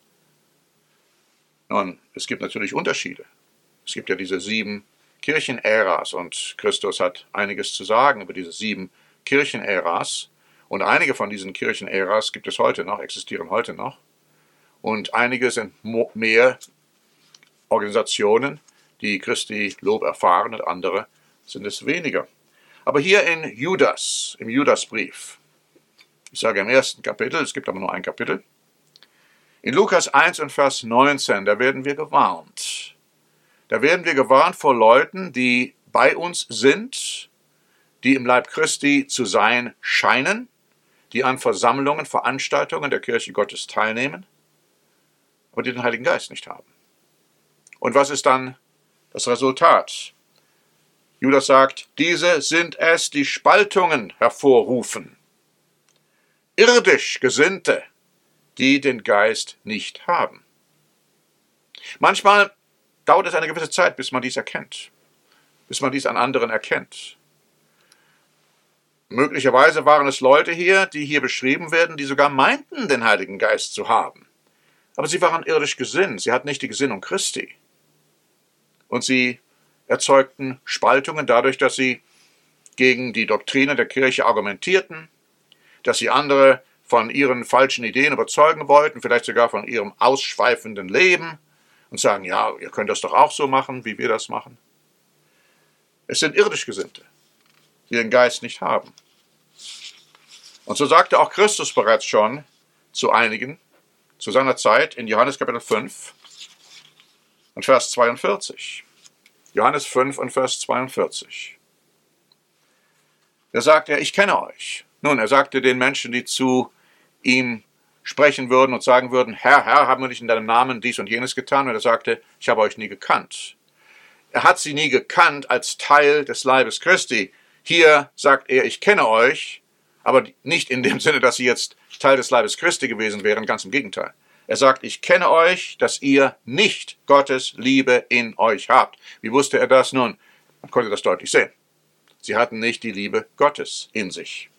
Nun, es gibt natürlich Unterschiede. Es gibt ja diese sieben Kirchenäras und Christus hat einiges zu sagen über diese sieben Kirchenäras. Und einige von diesen Kirchenäras gibt es heute noch, existieren heute noch. Und einige sind mehr Organisationen, die Christi Lob erfahren, und andere sind es weniger. Aber hier in Judas, im Judasbrief, ich sage im ersten Kapitel, es gibt aber nur ein Kapitel, in Lukas eins und Vers neunzehn, da werden wir gewarnt. Da werden wir gewarnt vor Leuten, die bei uns sind, die im Leib Christi zu sein scheinen, die an Versammlungen, Veranstaltungen der Kirche Gottes teilnehmen, aber die den Heiligen Geist nicht haben. Und was ist dann das Resultat? Judas sagt, diese sind es, die Spaltungen hervorrufen. Irdisch Gesinnte, die den Geist nicht haben. Manchmal dauert es eine gewisse Zeit, bis man dies erkennt, bis man dies an anderen erkennt. Möglicherweise waren es Leute hier, die hier beschrieben werden, die sogar meinten, den Heiligen Geist zu haben. Aber sie waren irdisch gesinnt, sie hatten nicht die Gesinnung Christi. Und sie erzeugten Spaltungen dadurch, dass sie gegen die Doktrine der Kirche argumentierten, dass sie andere von ihren falschen Ideen überzeugen wollten, vielleicht sogar von ihrem ausschweifenden Leben und sagen, ja, ihr könnt das doch auch so machen, wie wir das machen. Es sind irdisch Gesinnte, die den Geist nicht haben. Und so sagte auch Christus bereits schon zu einigen, zu seiner Zeit in Johannes Kapitel fünf und Vers zweiundvierzig. Johannes fünf und Vers zweiundvierzig. Da sagt er, ich kenne euch. Nun, er sagte den Menschen, die zu ihm sprechen würden und sagen würden, Herr, Herr, haben wir nicht in deinem Namen dies und jenes getan? Und er sagte, ich habe euch nie gekannt. Er hat sie nie gekannt als Teil des Leibes Christi. Hier sagt er, ich kenne euch, aber nicht in dem Sinne, dass sie jetzt Teil des Leibes Christi gewesen wären, ganz im Gegenteil. Er sagt, ich kenne euch, dass ihr nicht Gottes Liebe in euch habt. Wie wusste er das? Nun, man konnte das deutlich sehen. Sie hatten nicht die Liebe Gottes in sich.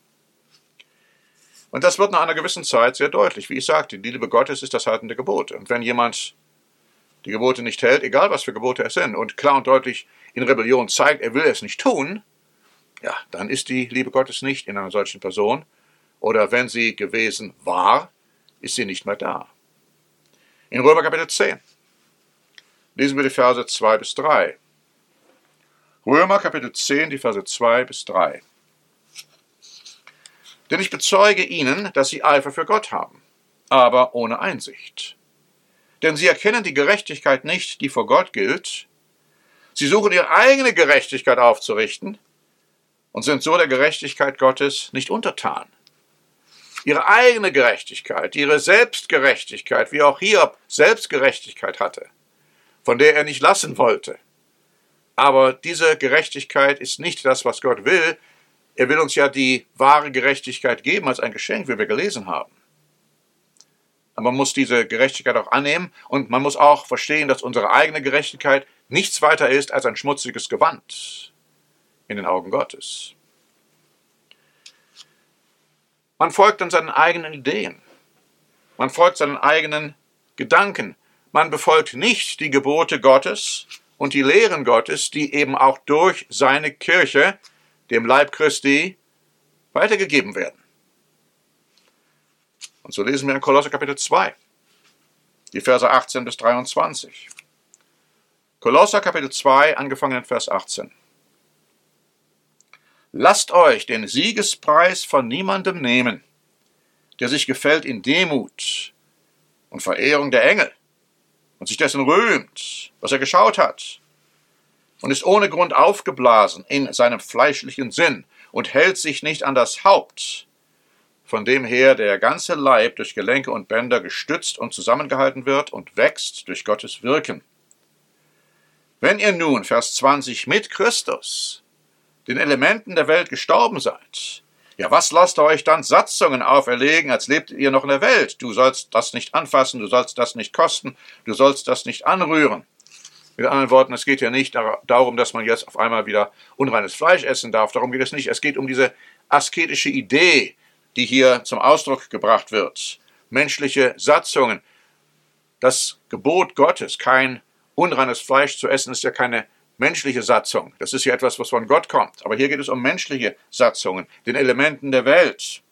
Und das wird nach einer gewissen Zeit sehr deutlich. Wie ich sagte, die Liebe Gottes ist das Halten der Gebote. Und wenn jemand die Gebote nicht hält, egal was für Gebote es sind, und klar und deutlich in Rebellion zeigt, er will es nicht tun, ja, dann ist die Liebe Gottes nicht in einer solchen Person. Oder wenn sie gewesen war, ist sie nicht mehr da. In Römer Kapitel zehn lesen wir die Verse zwei bis drei. Römer Kapitel zehn, die Verse zwei bis drei. Denn ich bezeuge ihnen, dass sie Eifer für Gott haben, aber ohne Einsicht. Denn sie erkennen die Gerechtigkeit nicht, die vor Gott gilt. Sie suchen ihre eigene Gerechtigkeit aufzurichten und sind so der Gerechtigkeit Gottes nicht untertan. Ihre eigene Gerechtigkeit, ihre Selbstgerechtigkeit, wie auch Hiob Selbstgerechtigkeit hatte, von der er nicht lassen wollte. Aber diese Gerechtigkeit ist nicht das, was Gott will. Er will uns ja die wahre Gerechtigkeit geben als ein Geschenk, wie wir gelesen haben. Aber man muss diese Gerechtigkeit auch annehmen und man muss auch verstehen, dass unsere eigene Gerechtigkeit nichts weiter ist als ein schmutziges Gewand in den Augen Gottes. Man folgt dann seinen eigenen Ideen. Man folgt seinen eigenen Gedanken. Man befolgt nicht die Gebote Gottes und die Lehren Gottes, die eben auch durch seine Kirche, dem Leib Christi, weitergegeben werden. Und so lesen wir in Kolosser Kapitel zwei, die Verse achtzehn bis dreiundzwanzig. Kolosser Kapitel zwei, angefangen in Vers achtzehn. Lasst euch den Siegespreis von niemandem nehmen, der sich gefällt in Demut und Verehrung der Engel und sich dessen rühmt, was er geschaut hat, und ist ohne Grund aufgeblasen in seinem fleischlichen Sinn und hält sich nicht an das Haupt, von dem her der ganze Leib durch Gelenke und Bänder gestützt und zusammengehalten wird und wächst durch Gottes Wirken. Wenn ihr nun, Vers zwanzig, mit Christus den Elementen der Welt gestorben seid, Ja, was lasst ihr euch dann Satzungen auferlegen, als lebtet ihr noch in der Welt? Du sollst das nicht anfassen, du sollst das nicht kosten, du sollst das nicht anrühren. Mit anderen Worten, es geht ja nicht darum, dass man jetzt auf einmal wieder unreines Fleisch essen darf. Darum geht es nicht. Es geht um diese asketische Idee, die hier zum Ausdruck gebracht wird. Menschliche Satzungen. Das Gebot Gottes, kein unreines Fleisch zu essen, ist ja keine menschliche Satzung. Das ist ja etwas, was von Gott kommt. Aber hier geht es um menschliche Satzungen, den Elementen der Welt.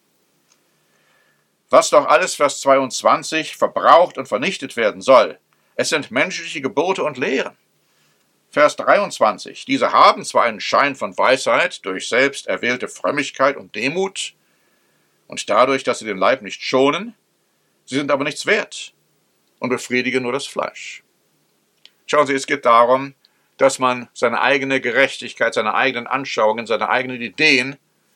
Was doch alles, Vers zweiundzwanzig, verbraucht und vernichtet werden soll. Es sind menschliche Gebote und Lehren. Vers dreiundzwanzig. Diese haben zwar einen Schein von Weisheit durch selbst erwählte Frömmigkeit und Demut und dadurch, dass sie den Leib nicht schonen, sie sind aber nichts wert und befriedigen nur das Fleisch. Schauen Sie, es geht darum, dass man seine eigene Gerechtigkeit, seine eigenen Anschauungen, seine eigenen Ideen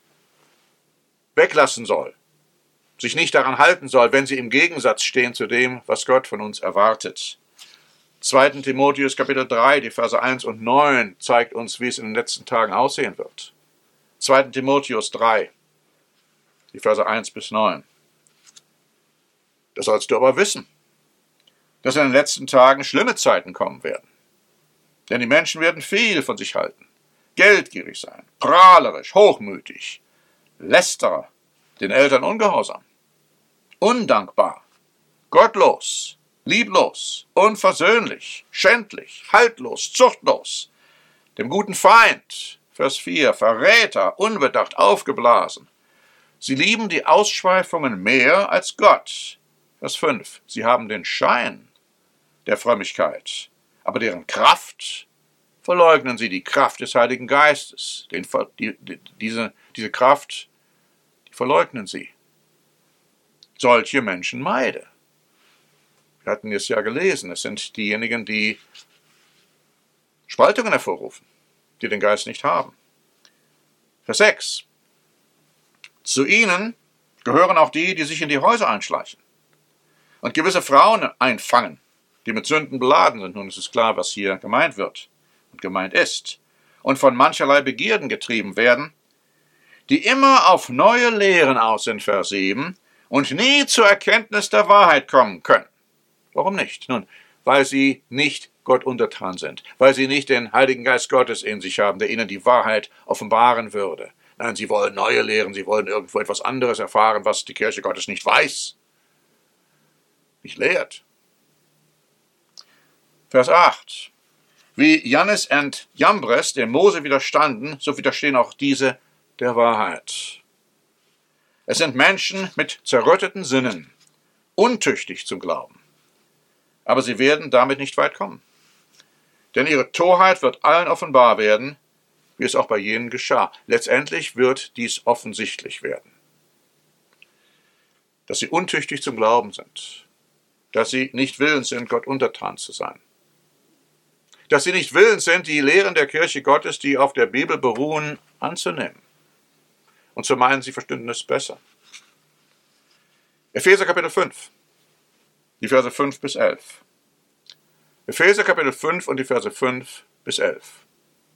weglassen soll, sich nicht daran halten soll, wenn sie im Gegensatz stehen zu dem, was Gott von uns erwartet. zweiten Timotheus Kapitel drei, die Verse eins und neun, zeigt uns, wie es in den letzten Tagen aussehen wird. zweiten Timotheus drei, die Verse eins bis neun. Das sollst du aber wissen, dass in den letzten Tagen schlimme Zeiten kommen werden. Denn die Menschen werden viel von sich halten, geldgierig sein, prahlerisch, hochmütig, lästerer, den Eltern ungehorsam, undankbar, gottlos, lieblos, unversöhnlich, schändlich, haltlos, zuchtlos, dem guten Feind, Vers vier, Verräter, unbedacht, aufgeblasen. Sie lieben die Ausschweifungen mehr als Gott. Vers fünf, sie haben den Schein der Frömmigkeit, aber deren Kraft verleugnen sie, die Kraft des Heiligen Geistes. Den, die, die, diese, diese Kraft, die verleugnen sie. Solche Menschen meide. Wir hatten es ja gelesen, es sind diejenigen, die Spaltungen hervorrufen, die den Geist nicht haben. Vers sechs. Zu ihnen gehören auch die, die sich in die Häuser einschleichen und gewisse Frauen einfangen, die mit Sünden beladen sind. Nun ist es klar, was hier gemeint wird und gemeint ist. Und von mancherlei Begierden getrieben werden, die immer auf neue Lehren aus sind, Vers sieben, und nie zur Erkenntnis der Wahrheit kommen können. Warum nicht? Nun, weil sie nicht Gott untertan sind, weil sie nicht den Heiligen Geist Gottes in sich haben, der ihnen die Wahrheit offenbaren würde. Nein, sie wollen neue Lehren, sie wollen irgendwo etwas anderes erfahren, was die Kirche Gottes nicht weiß, nicht lehrt. Vers acht. Wie Jannes und Jambres dem Mose widerstanden, so widerstehen auch diese der Wahrheit. Es sind Menschen mit zerrütteten Sinnen, untüchtig zum Glauben. Aber sie werden damit nicht weit kommen. Denn ihre Torheit wird allen offenbar werden, wie es auch bei jenen geschah. Letztendlich wird dies offensichtlich werden. Dass sie untüchtig zum Glauben sind. Dass sie nicht willens sind, Gott untertan zu sein. Dass sie nicht willens sind, die Lehren der Kirche Gottes, die auf der Bibel beruhen, anzunehmen. Und zu meinen, sie verstünden es besser. Epheser Kapitel fünf, die Verse fünf bis elf. Epheser Kapitel fünf und die Verse fünf bis elf.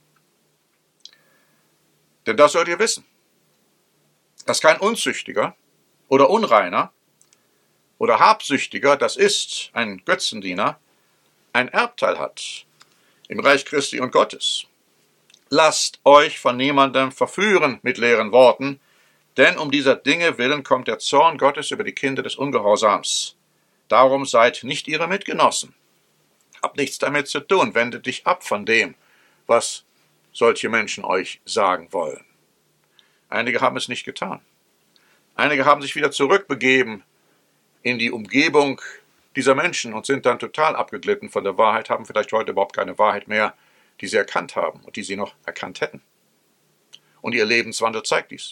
Denn das sollt ihr wissen, dass kein Unzüchtiger oder Unreiner oder Habsüchtiger, das ist ein Götzendiener, ein Erbteil hat im Reich Christi und Gottes. Lasst euch von niemandem verführen mit leeren Worten, denn um dieser Dinge willen kommt der Zorn Gottes über die Kinder des Ungehorsams. Darum seid nicht ihre Mitgenossen. Habt nichts damit zu tun, wendet dich ab von dem, was solche Menschen euch sagen wollen. Einige haben es nicht getan. Einige haben sich wieder zurückbegeben in die Umgebung dieser Menschen und sind dann total abgeglitten von der Wahrheit, haben vielleicht heute überhaupt keine Wahrheit mehr, die sie erkannt haben und die sie noch erkannt hätten. Und ihr Lebenswandel zeigt dies.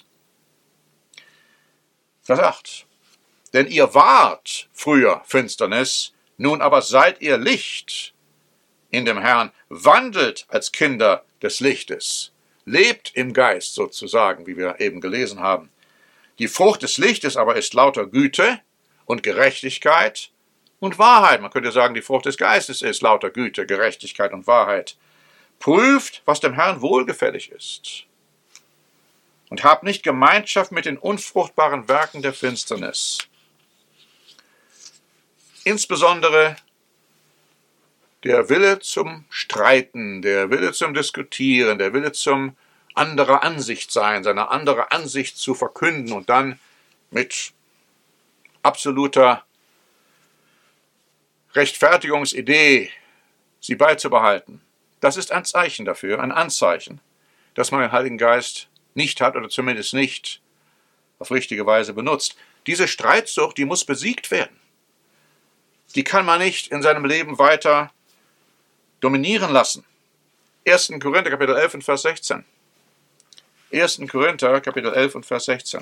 Vers acht. Denn ihr wart früher Finsternis, nun aber seid ihr Licht in dem Herrn, wandelt als Kinder des Lichtes, lebt im Geist sozusagen, wie wir eben gelesen haben. Die Frucht des Lichtes aber ist lauter Güte und Gerechtigkeit und Wahrheit. Man könnte sagen, die Frucht des Geistes ist lauter Güte, Gerechtigkeit und Wahrheit. Prüft, was dem Herrn wohlgefällig ist. und habt nicht Gemeinschaft mit den unfruchtbaren Werken der Finsternis. Insbesondere der Wille zum Streiten, der Wille zum Diskutieren, der Wille zum anderer Ansicht sein, seine andere Ansicht zu verkünden und dann mit absoluter Rechtfertigungsidee sie beizubehalten. Das ist ein Zeichen dafür, ein Anzeichen, dass man den Heiligen Geist nicht hat oder zumindest nicht auf richtige Weise benutzt. Diese Streitsucht, die muss besiegt werden. Die kann man nicht in seinem Leben weiter dominieren lassen. erster Korinther, Kapitel elf und Vers sechzehn. erster Korinther, Kapitel elf und Vers sechzehn.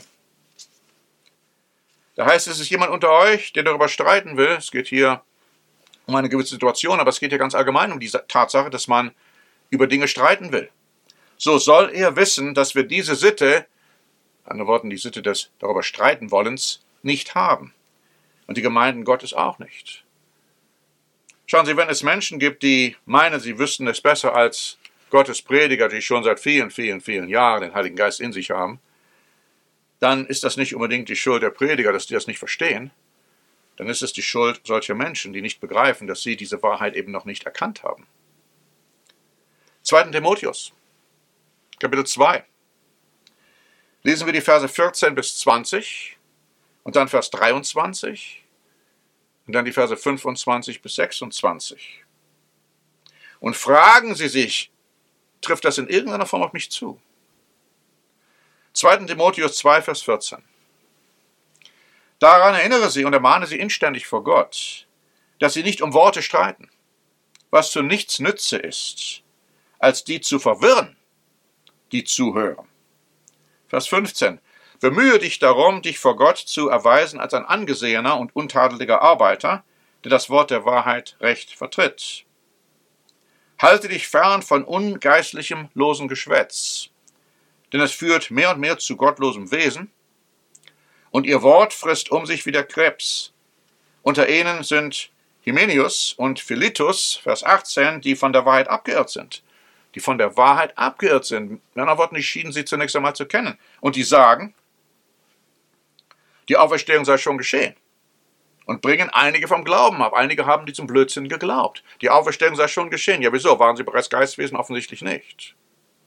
Da heißt es, es ist jemand unter euch, der darüber streiten will. Es geht hier um eine gewisse Situation, aber es geht hier ganz allgemein um die Tatsache, dass man über Dinge streiten will. So soll er wissen, dass wir diese Sitte, in anderen Worten die Sitte des darüber streiten wollens, nicht haben. Und die Gemeinden Gottes auch nicht. Schauen Sie, wenn es Menschen gibt, die meinen, sie wüssten es besser als Gottes Prediger, die schon seit vielen, vielen, vielen Jahren den Heiligen Geist in sich haben, dann ist das nicht unbedingt die Schuld der Prediger, dass die das nicht verstehen. Dann ist es die Schuld solcher Menschen, die nicht begreifen, dass sie diese Wahrheit eben noch nicht erkannt haben. zweiter Timotheus, Kapitel zwei. Lesen wir die Verse vierzehn bis zwanzig und dann Vers dreiundzwanzig und dann die Verse fünfundzwanzig bis sechsundzwanzig. Und fragen Sie sich, trifft das in irgendeiner Form auf mich zu? zweiter Timotheus zwei, Vers vierzehn. Daran erinnere sie und ermahne sie inständig vor Gott, dass sie nicht um Worte streiten, was zu nichts nütze ist, als die zu verwirren, die zuhören. Vers fünfzehn. Bemühe dich darum, dich vor Gott zu erweisen als ein angesehener und untadeliger Arbeiter, der das Wort der Wahrheit recht vertritt. Halte dich fern von ungeistlichem, losen Geschwätz, denn es führt mehr und mehr zu gottlosem Wesen, und ihr Wort frisst um sich wie der Krebs. Unter ihnen sind Hymenaeus und Philetus, Vers achtzehn, die von der Wahrheit abgeirrt sind. Die von der Wahrheit abgeirrt sind. In anderen Worten, die schienen sie zunächst einmal zu kennen. Und die sagen, die Auferstehung sei schon geschehen. Und bringen einige vom Glauben ab. Einige haben diesem Blödsinn geglaubt. Die Auferstehung sei schon geschehen. Ja, wieso? Waren sie bereits Geistwesen? Offensichtlich nicht.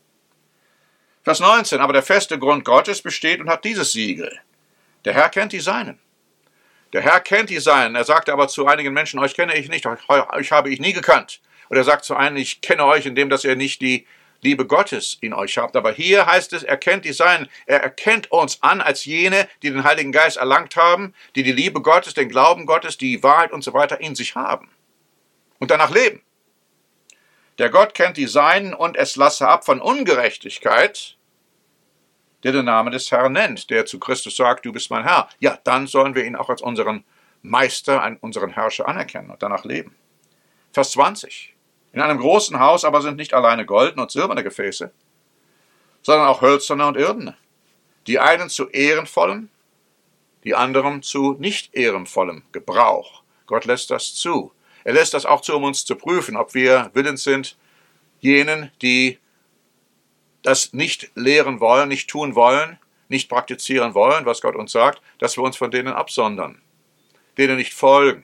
Vers neunzehn. Aber der feste Grund Gottes besteht und hat dieses Siegel. Der Herr kennt die Seinen. Der Herr kennt die Seinen. Er sagte aber zu einigen Menschen, euch kenne ich nicht, euch habe ich nie gekannt. Und er sagt zu einem, ich kenne euch, indem dass ihr nicht die Liebe Gottes in euch habt. Aber hier heißt es, er kennt die Seinen. Er erkennt uns an als jene, die den Heiligen Geist erlangt haben, die die Liebe Gottes, den Glauben Gottes, die Wahrheit und so weiter in sich haben. Und danach leben. Der Gott kennt die Seinen und es lasse ab von Ungerechtigkeit, der den Namen des Herrn nennt, der zu Christus sagt, du bist mein Herr. Ja, dann sollen wir ihn auch als unseren Meister, unseren Herrscher anerkennen und danach leben. Vers zwanzig. In einem großen Haus aber sind nicht alleine goldene und silberne Gefäße, sondern auch hölzerne und irdene. Die einen zu ehrenvollem, die anderen zu nicht ehrenvollem Gebrauch. Gott lässt das zu. Er lässt das auch zu, um uns zu prüfen, ob wir willens sind, jenen, die das nicht lehren wollen, nicht tun wollen, nicht praktizieren wollen, was Gott uns sagt, dass wir uns von denen absondern, denen nicht folgen.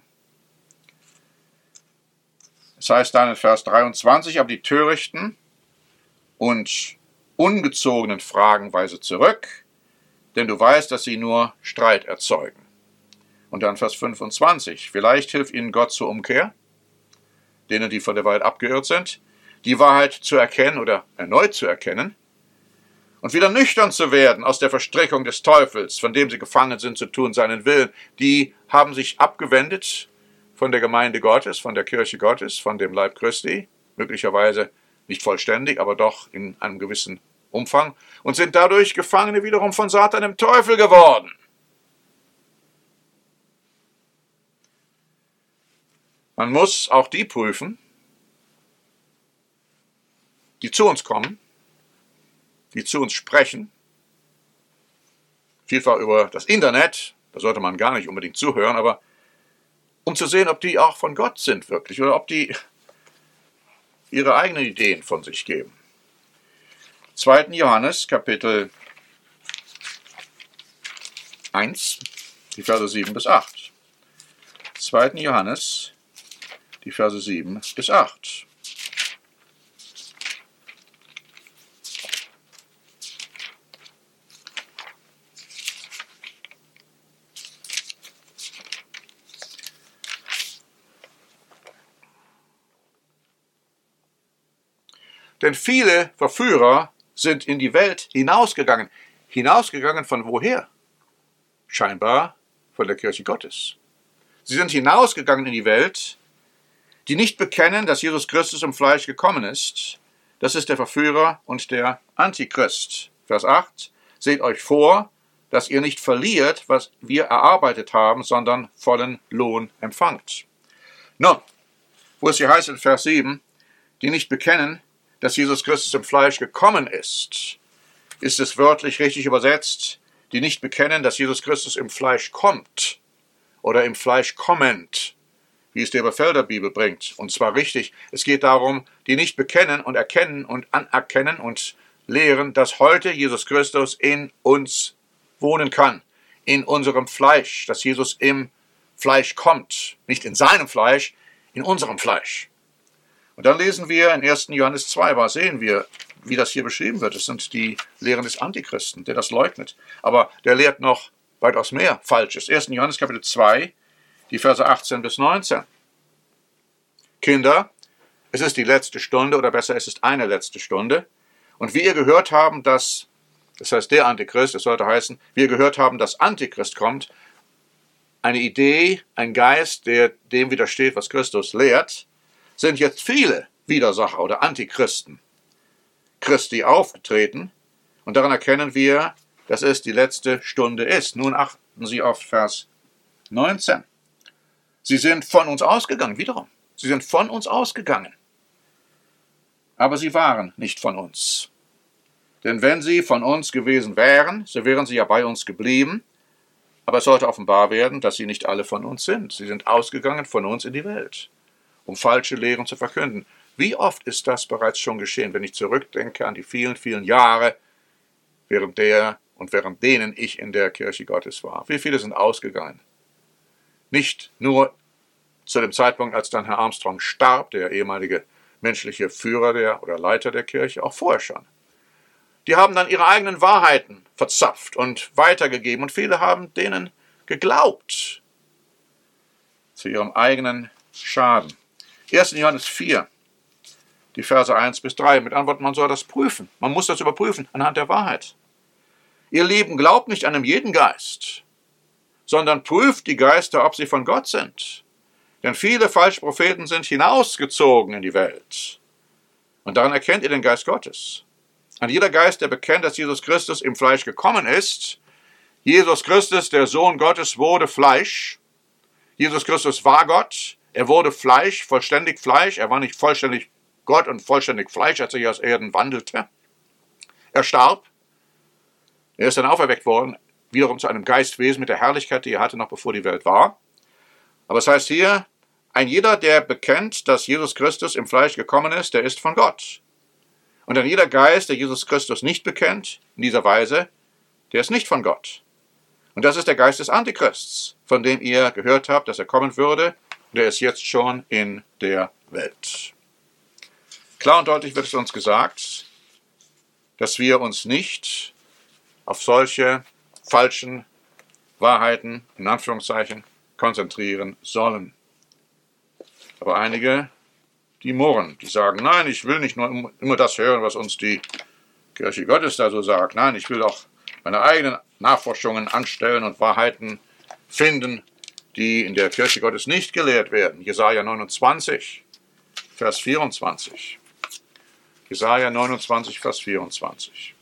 Es heißt dann in Vers dreiundzwanzig, aber die Törichten und Ungezogenen fragen weise zurück, denn du weißt, dass sie nur Streit erzeugen. Und dann Vers fünfundzwanzig, vielleicht hilft ihnen Gott zur Umkehr, denen, die von der Wahrheit abgeirrt sind, die Wahrheit zu erkennen oder erneut zu erkennen und wieder nüchtern zu werden aus der Verstrickung des Teufels, von dem sie gefangen sind, zu tun seinen Willen. Die haben sich abgewendet von der Gemeinde Gottes, von der Kirche Gottes, von dem Leib Christi, möglicherweise nicht vollständig, aber doch in einem gewissen Umfang, und sind dadurch Gefangene wiederum von Satan, dem Teufel, geworden. Man muss auch die prüfen, die zu uns kommen, die zu uns sprechen, vielfach über das Internet, da sollte man gar nicht unbedingt zuhören, aber um zu sehen, ob die auch von Gott sind wirklich oder ob die ihre eigenen Ideen von sich geben. zweiter Johannes, Kapitel eins, die Verse sieben bis acht. zweiten Johannes, die Verse sieben bis acht. Denn viele Verführer sind in die Welt hinausgegangen. Hinausgegangen von woher? Scheinbar von der Kirche Gottes. Sie sind hinausgegangen in die Welt, die nicht bekennen, dass Jesus Christus im Fleisch gekommen ist. Das ist der Verführer und der Antichrist. Vers acht. Seht euch vor, dass ihr nicht verliert, was wir erarbeitet haben, sondern vollen Lohn empfangt. Nun, wo es hier heißt in Vers sieben, die nicht bekennen, dass Jesus Christus im Fleisch gekommen ist, ist es wörtlich richtig übersetzt, die nicht bekennen, dass Jesus Christus im Fleisch kommt oder im Fleisch kommend, wie es die Elberfelder Bibel bringt. Und zwar richtig. Es geht darum, die nicht bekennen und erkennen und anerkennen und lehren, dass heute Jesus Christus in uns wohnen kann, in unserem Fleisch, dass Jesus im Fleisch kommt, nicht in seinem Fleisch, in unserem Fleisch. Und dann lesen wir in ersten Johannes zwei, was sehen wir, wie das hier beschrieben wird. Es sind die Lehren des Antichristen, der das leugnet. Aber der lehrt noch weitaus mehr Falsches. ersten Johannes Kapitel zwei, die Verse achtzehn bis neunzehn. Kinder, es ist die letzte Stunde, oder besser, es ist eine letzte Stunde. Und wie ihr gehört haben, dass, das heißt der Antichrist, es sollte heißen, wie ihr gehört haben, dass Antichrist kommt, eine Idee, ein Geist, der dem widersteht, was Christus lehrt, sind jetzt viele Widersacher oder Antichristen Christi aufgetreten. Und daran erkennen wir, dass es die letzte Stunde ist. Nun achten Sie auf Vers neunzehn. Sie sind von uns ausgegangen, wiederum. Sie sind von uns ausgegangen. Aber sie waren nicht von uns. Denn wenn sie von uns gewesen wären, so wären sie ja bei uns geblieben. Aber es sollte offenbar werden, dass sie nicht alle von uns sind. Sie sind ausgegangen von uns in die Welt, um falsche Lehren zu verkünden. Wie oft ist das bereits schon geschehen, wenn ich zurückdenke an die vielen, vielen Jahre, während der und während denen ich in der Kirche Gottes war. Wie viele sind ausgegangen? Nicht nur zu dem Zeitpunkt, als dann Herr Armstrong starb, der ehemalige menschliche Führer der oder Leiter der Kirche, auch vorher schon. Die haben dann ihre eigenen Wahrheiten verzapft und weitergegeben und viele haben denen geglaubt. Zu ihrem eigenen Schaden. ersten Johannes vier, die Verse eins bis drei. Mit Antwort, man soll das prüfen. Man muss das überprüfen anhand der Wahrheit. Ihr Lieben, glaubt nicht an einem jeden Geist, sondern prüft die Geister, ob sie von Gott sind. Denn viele falsche Propheten sind hinausgezogen in die Welt. Und daran erkennt ihr den Geist Gottes. An jeder Geist, der bekennt, dass Jesus Christus im Fleisch gekommen ist, Jesus Christus, der Sohn Gottes, wurde Fleisch. Jesus Christus war Gott. Er wurde Fleisch, vollständig Fleisch. Er war nicht vollständig Gott und vollständig Fleisch, als er hier aus Erden wandelte. Er starb. Er ist dann auferweckt worden, wiederum zu einem Geistwesen mit der Herrlichkeit, die er hatte, noch bevor die Welt war. Aber es heißt hier, ein jeder, der bekennt, dass Jesus Christus im Fleisch gekommen ist, der ist von Gott. Und ein jeder Geist, der Jesus Christus nicht bekennt, in dieser Weise, der ist nicht von Gott. Und das ist der Geist des Antichrists, von dem ihr gehört habt, dass er kommen würde. Der ist jetzt schon in der Welt. Klar und deutlich wird es uns gesagt, dass wir uns nicht auf solche falschen Wahrheiten, in Anführungszeichen, konzentrieren sollen. Aber einige, die murren, die sagen, nein, ich will nicht nur immer das hören, was uns die Kirche Gottes da so sagt. Nein, ich will auch meine eigenen Nachforschungen anstellen und Wahrheiten finden, die in der Kirche Gottes nicht gelehrt werden. Jesaja neunundzwanzig, Vers vierundzwanzig. Jesaja neunundzwanzig, Vers vierundzwanzig.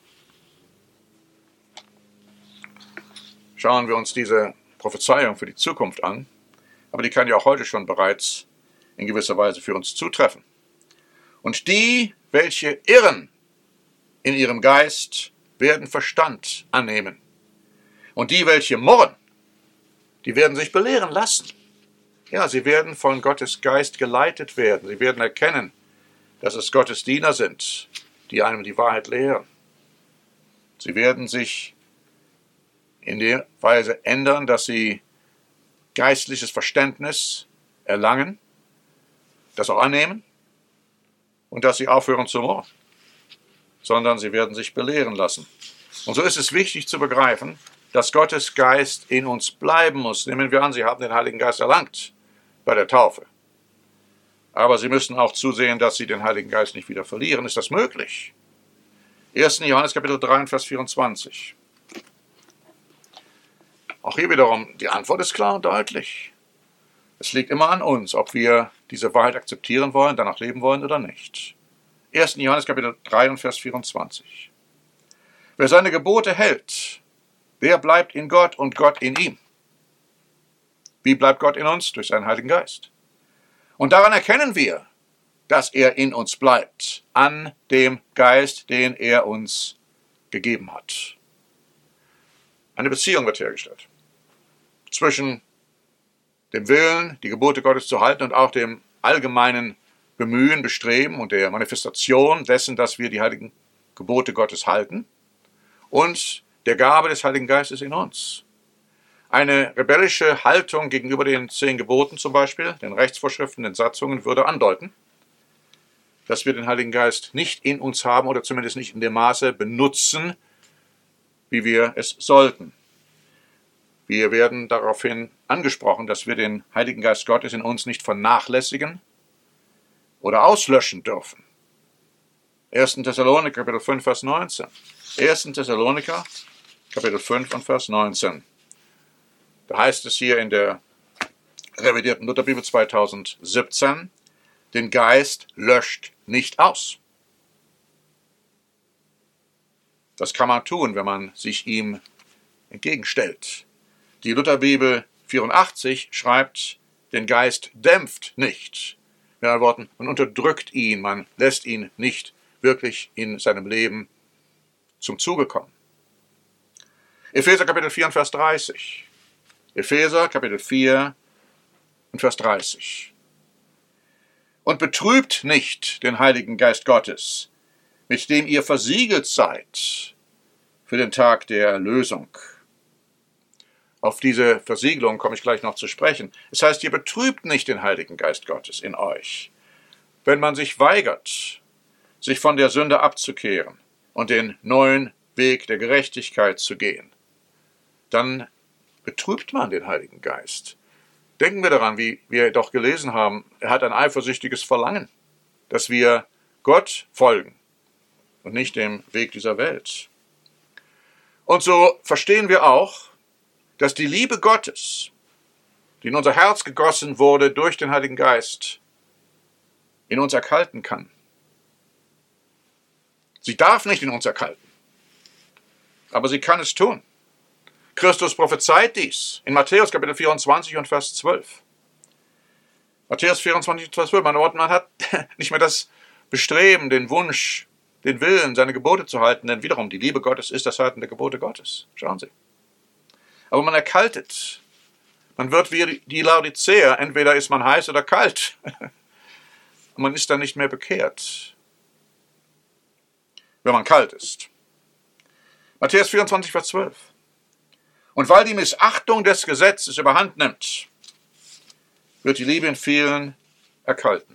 Schauen wir uns diese Prophezeiung für die Zukunft an, aber die kann ja auch heute schon bereits in gewisser Weise für uns zutreffen. Und die, welche irren in ihrem Geist, werden Verstand annehmen. Und die, welche murren, die werden sich belehren lassen. Ja, sie werden von Gottes Geist geleitet werden. Sie werden erkennen, dass es Gottes Diener sind, die einem die Wahrheit lehren. Sie werden sich in der Weise ändern, dass sie geistliches Verständnis erlangen, das auch annehmen und dass sie aufhören zu murren, sondern sie werden sich belehren lassen. Und so ist es wichtig zu begreifen, dass Gottes Geist in uns bleiben muss. Nehmen wir an, Sie haben den Heiligen Geist erlangt bei der Taufe. Aber Sie müssen auch zusehen, dass Sie den Heiligen Geist nicht wieder verlieren. Ist das möglich? erster Johannes Kapitel drei und Vers vierundzwanzig. Auch hier wiederum, die Antwort ist klar und deutlich. Es liegt immer an uns, ob wir diese Wahrheit akzeptieren wollen, danach leben wollen oder nicht. erster Johannes Kapitel drei und Vers vierundzwanzig. Wer seine Gebote hält, der bleibt in Gott und Gott in ihm. Wie bleibt Gott in uns? Durch seinen Heiligen Geist. Und daran erkennen wir, dass er in uns bleibt, an dem Geist, den er uns gegeben hat. Eine Beziehung wird hergestellt zwischen dem Willen, die Gebote Gottes zu halten und auch dem allgemeinen Bemühen, Bestreben und der Manifestation dessen, dass wir die heiligen Gebote Gottes halten und der Gabe des Heiligen Geistes in uns. Eine rebellische Haltung gegenüber den zehn Geboten zum Beispiel, den Rechtsvorschriften, den Satzungen, würde andeuten, dass wir den Heiligen Geist nicht in uns haben oder zumindest nicht in dem Maße benutzen, wie wir es sollten. Wir werden daraufhin angesprochen, dass wir den Heiligen Geist Gottes in uns nicht vernachlässigen oder auslöschen dürfen. erster Thessaloniker, Kapitel fünf, Vers neunzehn. erster Thessaloniker, Kapitel fünf und Vers neunzehn. Da heißt es hier in der revidierten Lutherbibel zweitausendsiebzehn, den Geist löscht nicht aus. Das kann man tun, wenn man sich ihm entgegenstellt. Die Lutherbibel vierundachtzig schreibt, den Geist dämpft nicht. Mit anderen Worten, man unterdrückt ihn, man lässt ihn nicht wirklich in seinem Leben zum Zuge kommen. Epheser Kapitel vier und Vers dreißig. Epheser Kapitel vier und Vers dreißig. Und betrübt nicht den Heiligen Geist Gottes, mit dem ihr versiegelt seid für den Tag der Erlösung. Auf diese Versiegelung komme ich gleich noch zu sprechen. Es heißt, ihr betrübt nicht den Heiligen Geist Gottes in euch. Wenn man sich weigert, sich von der Sünde abzukehren und den neuen Weg der Gerechtigkeit zu gehen, dann betrübt man den Heiligen Geist. Denken wir daran, wie wir doch gelesen haben, er hat ein eifersüchtiges Verlangen, dass wir Gott folgen und nicht dem Weg dieser Welt. Und so verstehen wir auch, dass die Liebe Gottes, die in unser Herz gegossen wurde durch den Heiligen Geist, in uns erkalten kann. Sie darf nicht in uns erkalten, aber sie kann es tun. Christus prophezeit dies in Matthäus Kapitel vierundzwanzig und Vers zwölf. Matthäus vierundzwanzig und Vers zwölf, man hat nicht mehr das Bestreben, den Wunsch, den Willen, seine Gebote zu halten, denn wiederum die Liebe Gottes ist das Halten der Gebote Gottes. Schauen Sie. Aber man erkaltet. Man wird wie die Laodicea, entweder ist man heiß oder kalt. Und man ist dann nicht mehr bekehrt, wenn man kalt ist. Matthäus vierundzwanzig, Vers zwölf. Und weil die Missachtung des Gesetzes überhand nimmt, wird die Liebe in vielen erkalten.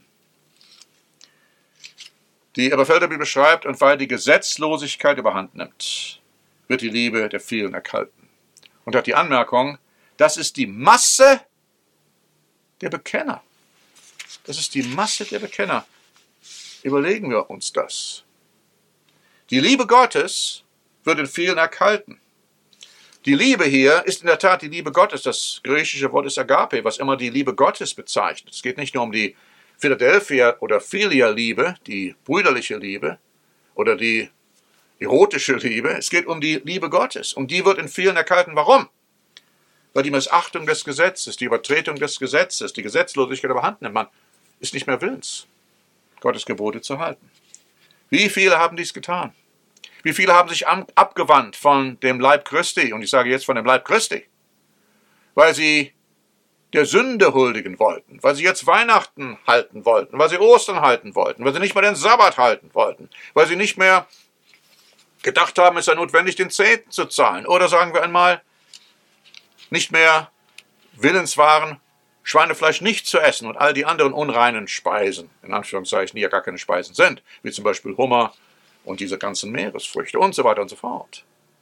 Die Elberfelder Bibel schreibt, und weil die Gesetzlosigkeit überhand nimmt, wird die Liebe der vielen erkalten. Und hat die Anmerkung, das ist die Masse der Bekenner. Das ist die Masse der Bekenner. Überlegen wir uns das. Die Liebe Gottes wird in vielen erkalten. Die Liebe hier ist in der Tat die Liebe Gottes. Das griechische Wort ist Agape, was immer die Liebe Gottes bezeichnet. Es geht nicht nur um die Philadelphia- oder Philia-Liebe, die brüderliche Liebe oder die erotische Liebe. Es geht um die Liebe Gottes. Und die wird in vielen erkalten. Warum? Weil die Missachtung des Gesetzes, die Übertretung des Gesetzes, die Gesetzlosigkeit überhand nimmt. Man ist nicht mehr willens, Gottes Gebote zu halten. Wie viele haben dies getan? Wie viele haben sich abgewandt von dem Leib Christi? Und ich sage jetzt von dem Leib Christi. Weil sie der Sünde huldigen wollten, weil sie jetzt Weihnachten halten wollten, weil sie Ostern halten wollten, weil sie nicht mehr den Sabbat halten wollten, weil sie nicht mehr gedacht haben, es sei notwendig, den Zehnten zu zahlen. Oder sagen wir einmal, nicht mehr willens waren, Schweinefleisch nicht zu essen und all die anderen unreinen Speisen, in Anführungszeichen, die ja gar keine Speisen sind, wie zum Beispiel Hummer und diese ganzen Meeresfrüchte und so weiter und so fort.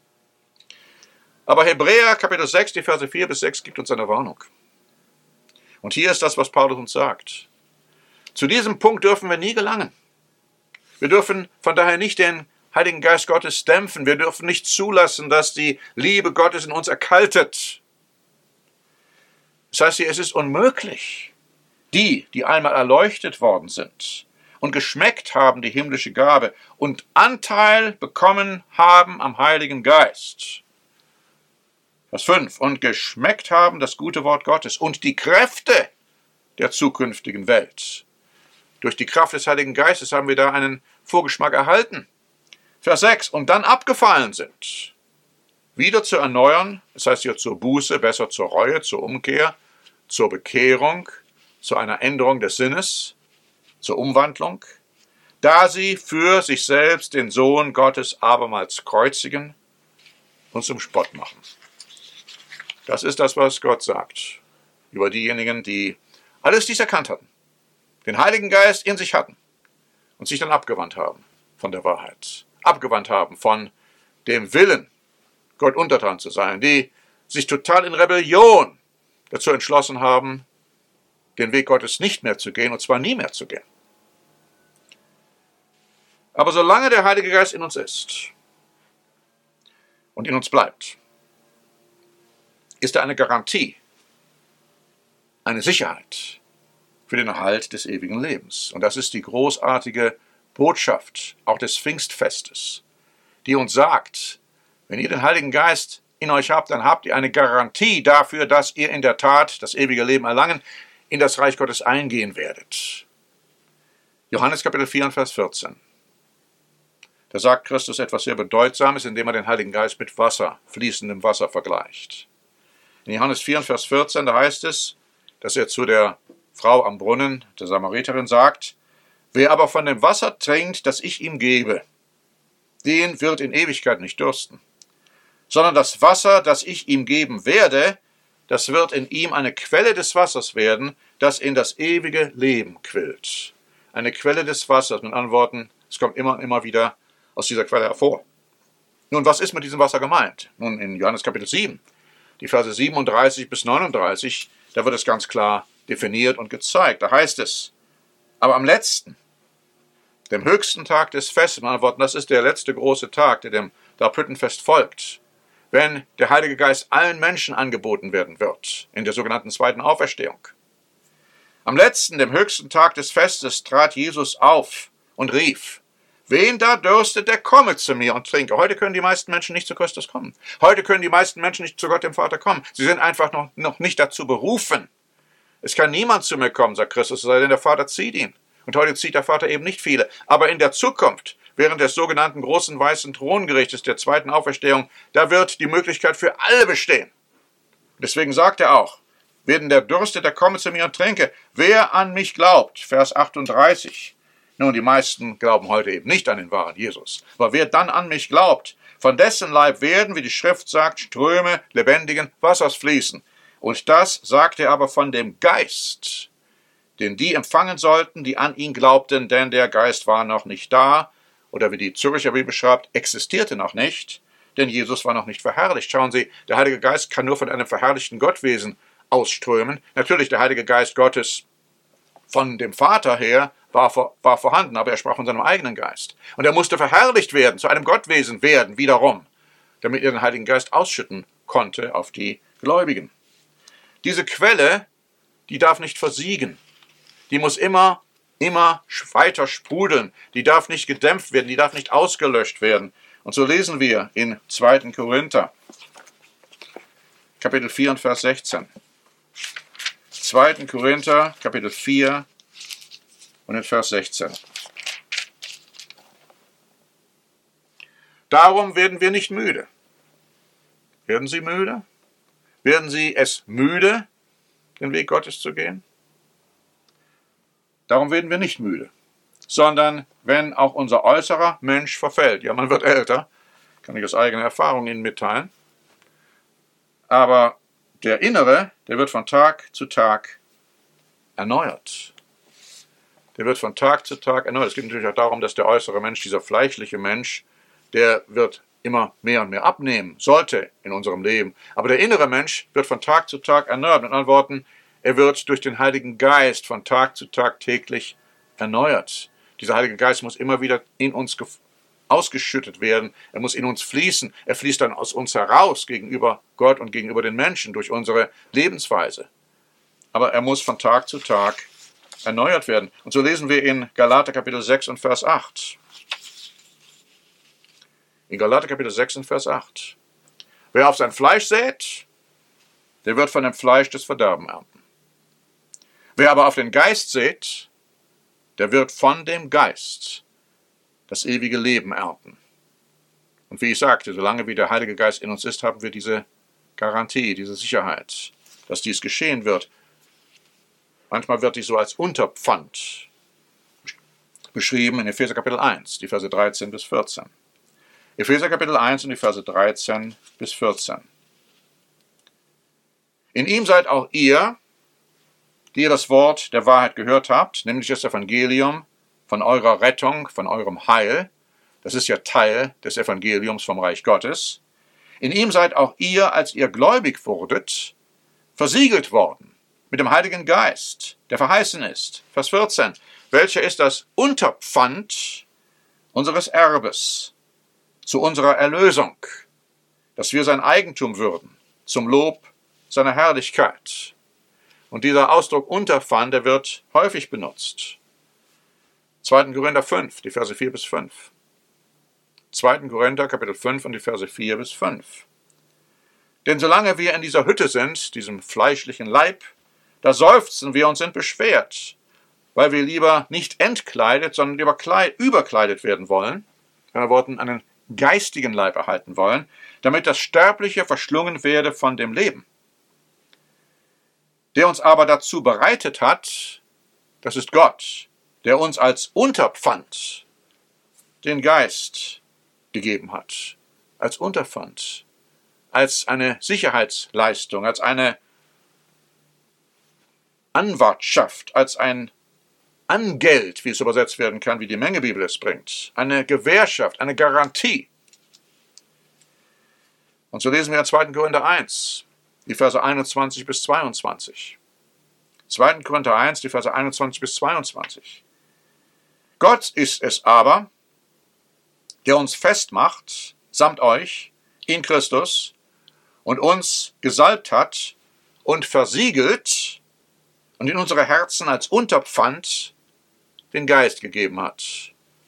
Aber Hebräer Kapitel sechs, die Verse vier bis sechs gibt uns eine Warnung. Und hier ist das, was Paulus uns sagt. Zu diesem Punkt dürfen wir nie gelangen. Wir dürfen von daher nicht den Heiligen Geist Gottes dämpfen. Wir dürfen nicht zulassen, dass die Liebe Gottes in uns erkaltet. Das heißt hier, es ist unmöglich, die, die einmal erleuchtet worden sind und geschmeckt haben die himmlische Gabe und Anteil bekommen haben am Heiligen Geist. Vers fünf. Und geschmeckt haben das gute Wort Gottes und die Kräfte der zukünftigen Welt. Durch die Kraft des Heiligen Geistes haben wir da einen Vorgeschmack erhalten. Vers sechs. Und dann abgefallen sind. Wieder zu erneuern, das heißt hier zur Buße, besser zur Reue, zur Umkehr, zur Bekehrung, zu einer Änderung des Sinnes, zur Umwandlung, da sie für sich selbst den Sohn Gottes abermals kreuzigen und zum Spott machen. Das ist das, was Gott sagt über diejenigen, die alles dies erkannt hatten, den Heiligen Geist in sich hatten und sich dann abgewandt haben von der Wahrheit, abgewandt haben von dem Willen, Gott untertan zu sein, die sich total in Rebellion dazu entschlossen haben, den Weg Gottes nicht mehr zu gehen, und zwar nie mehr zu gehen. Aber solange der Heilige Geist in uns ist und in uns bleibt, ist er eine Garantie, eine Sicherheit für den Erhalt des ewigen Lebens. Und das ist die großartige Botschaft auch des Pfingstfestes, die uns sagt, wenn ihr den Heiligen Geist in euch habt, dann habt ihr eine Garantie dafür, dass ihr in der Tat das ewige Leben erlangen, in das Reich Gottes eingehen werdet. Johannes Kapitel vier, Vers vierzehn. Da sagt Christus etwas sehr Bedeutsames, indem er den Heiligen Geist mit Wasser, fließendem Wasser vergleicht. In Johannes vier, Vers vierzehn, da heißt es, dass er zu der Frau am Brunnen, der Samariterin, sagt, wer aber von dem Wasser trinkt, das ich ihm gebe, den wird in Ewigkeit nicht dürsten, sondern das Wasser, das ich ihm geben werde, das wird in ihm eine Quelle des Wassers werden, das in das ewige Leben quillt. Eine Quelle des Wassers, mit anderen Worten, es kommt immer und immer wieder aus dieser Quelle hervor. Nun, was ist mit diesem Wasser gemeint? Nun, in Johannes Kapitel sieben, die Verse siebenunddreißig bis neununddreißig, da wird es ganz klar definiert und gezeigt. Da heißt es, aber am letzten, dem höchsten Tag des Festes, mit anderen Worten, das ist der letzte große Tag, der dem Laubhüttenfest folgt, wenn der Heilige Geist allen Menschen angeboten werden wird, in der sogenannten zweiten Auferstehung. Am letzten, dem höchsten Tag des Festes, trat Jesus auf und rief, wen da dürstet, der komme zu mir und trinke. Heute können die meisten Menschen nicht zu Christus kommen. Heute können die meisten Menschen nicht zu Gott dem Vater kommen. Sie sind einfach noch, noch nicht dazu berufen. Es kann niemand zu mir kommen, sagt Christus, es sei denn der Vater zieht ihn. Und heute zieht der Vater eben nicht viele. Aber in der Zukunft, während des sogenannten großen weißen Throngerichtes der zweiten Auferstehung, da wird die Möglichkeit für alle bestehen. Deswegen sagt er auch, wen der dürstet, der komme zu mir und trinke. Wer an mich glaubt, Vers achtunddreißig. Nun, die meisten glauben heute eben nicht an den wahren Jesus. Aber wer dann an mich glaubt, von dessen Leib werden, wie die Schrift sagt, Ströme lebendigen Wassers fließen. Und das sagt er aber von dem Geist, den die empfangen sollten, die an ihn glaubten, denn der Geist war noch nicht da, oder wie die Zürcher Bibel schreibt, existierte noch nicht, denn Jesus war noch nicht verherrlicht. Schauen Sie, der Heilige Geist kann nur von einem verherrlichten Gottwesen ausströmen. Natürlich, der Heilige Geist Gottes von dem Vater her war, vor, war vorhanden, aber er sprach von seinem eigenen Geist. Und er musste verherrlicht werden, zu einem Gottwesen werden, wiederum, damit er den Heiligen Geist ausschütten konnte auf die Gläubigen. Diese Quelle, die darf nicht versiegen. Die muss immer, immer weiter sprudeln. Die darf nicht gedämpft werden, die darf nicht ausgelöscht werden. Und so lesen wir in zweiten Korinther, Kapitel vier und Vers sechzehn. zweiten Korinther, Kapitel vier und in Vers sechzehn. Darum werden wir nicht müde. Werden Sie müde? Werden Sie es müde, den Weg Gottes zu gehen? Darum werden wir nicht müde, sondern wenn auch unser äußerer Mensch verfällt. Ja, man wird älter, kann ich aus eigener Erfahrung Ihnen mitteilen. Aber der innere, der wird von Tag zu Tag erneuert. Der wird von Tag zu Tag erneuert. Es geht natürlich auch darum, dass der äußere Mensch, dieser fleischliche Mensch, der wird immer mehr und mehr abnehmen, sollte in unserem Leben. Aber der innere Mensch wird von Tag zu Tag erneuert. Mit anderen Worten, er wird durch den Heiligen Geist von Tag zu Tag täglich erneuert. Dieser Heilige Geist muss immer wieder in uns ausgeschüttet werden. Er muss in uns fließen. Er fließt dann aus uns heraus gegenüber Gott und gegenüber den Menschen durch unsere Lebensweise. Aber er muss von Tag zu Tag erneuert werden. Und so lesen wir in Galater Kapitel sechs und Vers acht. In Galater Kapitel sechs und Vers acht. Wer auf sein Fleisch sät, der wird von dem Fleisch des Verderben ernten. Wer aber auf den Geist sät, der wird von dem Geist das ewige Leben ernten. Und wie ich sagte, solange wie der Heilige Geist in uns ist, haben wir diese Garantie, diese Sicherheit, dass dies geschehen wird. Manchmal wird dies so als Unterpfand beschrieben in Epheser Kapitel eins, die Verse dreizehn bis vierzehn. Epheser Kapitel eins und die Verse dreizehn bis vierzehn. In ihm seid auch ihr, die ihr das Wort der Wahrheit gehört habt, nämlich das Evangelium von eurer Rettung, von eurem Heil. Das ist ja Teil des Evangeliums vom Reich Gottes. In ihm seid auch ihr, als ihr gläubig wurdet, versiegelt worden mit dem Heiligen Geist, der verheißen ist. Vers vierzehn. Welcher ist das Unterpfand unseres Erbes zu unserer Erlösung, dass wir sein Eigentum würden, zum Lob seiner Herrlichkeit. Und dieser Ausdruck Unterpfand, der wird häufig benutzt. zweiter Korinther fünf, die Verse vier bis fünf. zweiter Korinther Kapitel fünf und die Verse vier bis fünf. Denn solange wir in dieser Hütte sind, diesem fleischlichen Leib, da seufzen wir und sind beschwert, weil wir lieber nicht entkleidet, sondern lieber kleid, überkleidet werden wollen, in anderen Worten einen geistigen Leib erhalten wollen, damit das Sterbliche verschlungen werde von dem Leben. Der uns aber dazu bereitet hat, das ist Gott, der uns als Unterpfand den Geist gegeben hat, als Unterpfand, als eine Sicherheitsleistung, als eine Anwartschaft, als ein Angeld, wie es übersetzt werden kann, wie die Mengebibel es bringt, eine Gewährschaft, eine Garantie. Und so lesen wir in zweiter Korinther eins, die Verse einundzwanzig bis zweiundzwanzig. zweiter Korinther eins, die Verse einundzwanzig bis zweiundzwanzig. Gott ist es aber, der uns festmacht, samt euch, in Christus, und uns gesalbt hat und versiegelt und in unsere Herzen als Unterpfand den Geist gegeben hat.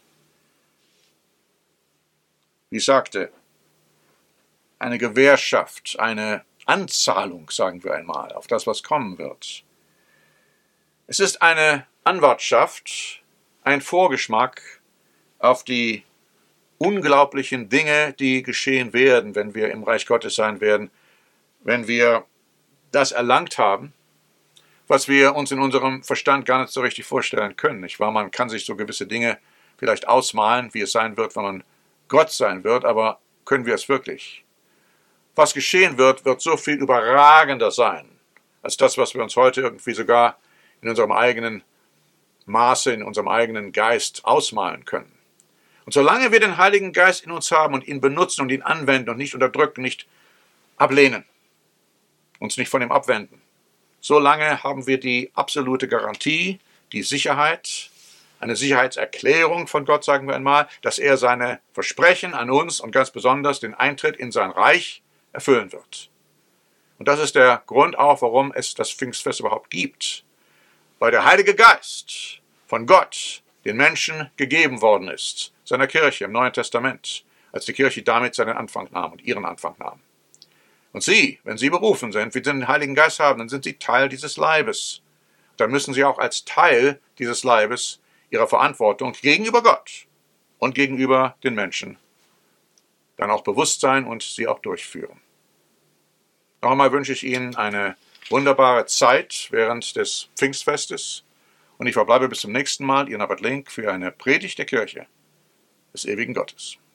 Wie ich sagte, eine Gewährschaft, eine Anzahlung, sagen wir einmal, auf das, was kommen wird. Es ist eine Anwartschaft, ein Vorgeschmack auf die unglaublichen Dinge, die geschehen werden, wenn wir im Reich Gottes sein werden, wenn wir das erlangt haben, was wir uns in unserem Verstand gar nicht so richtig vorstellen können. Nicht wahr? Man kann sich so gewisse Dinge vielleicht ausmalen, wie es sein wird, wenn man Gott sein wird, aber können wir es wirklich? Was geschehen wird, wird so viel überragender sein, als das, was wir uns heute irgendwie sogar in unserem eigenen Maße, in unserem eigenen Geist ausmalen können. Und solange wir den Heiligen Geist in uns haben und ihn benutzen und ihn anwenden und nicht unterdrücken, nicht ablehnen, uns nicht von ihm abwenden, solange haben wir die absolute Garantie, die Sicherheit, eine Sicherheitserklärung von Gott, sagen wir einmal, dass er seine Versprechen an uns und ganz besonders den Eintritt in sein Reich erfüllen wird. Und das ist der Grund auch, warum es das Pfingstfest überhaupt gibt. Weil der Heilige Geist von Gott den Menschen gegeben worden ist, seiner Kirche im Neuen Testament, als die Kirche damit seinen Anfang nahm und ihren Anfang nahm. Und Sie, wenn Sie berufen sind, wenn Sie den Heiligen Geist haben, dann sind Sie Teil dieses Leibes. Dann müssen Sie auch als Teil dieses Leibes Ihrer Verantwortung gegenüber Gott und gegenüber den Menschen dann auch bewusst sein und sie auch durchführen. Noch einmal wünsche ich Ihnen eine wunderbare Zeit während des Pfingstfestes und ich verbleibe bis zum nächsten Mal, Ihr Norbert Link, für eine Predigt der Kirche des ewigen Gottes.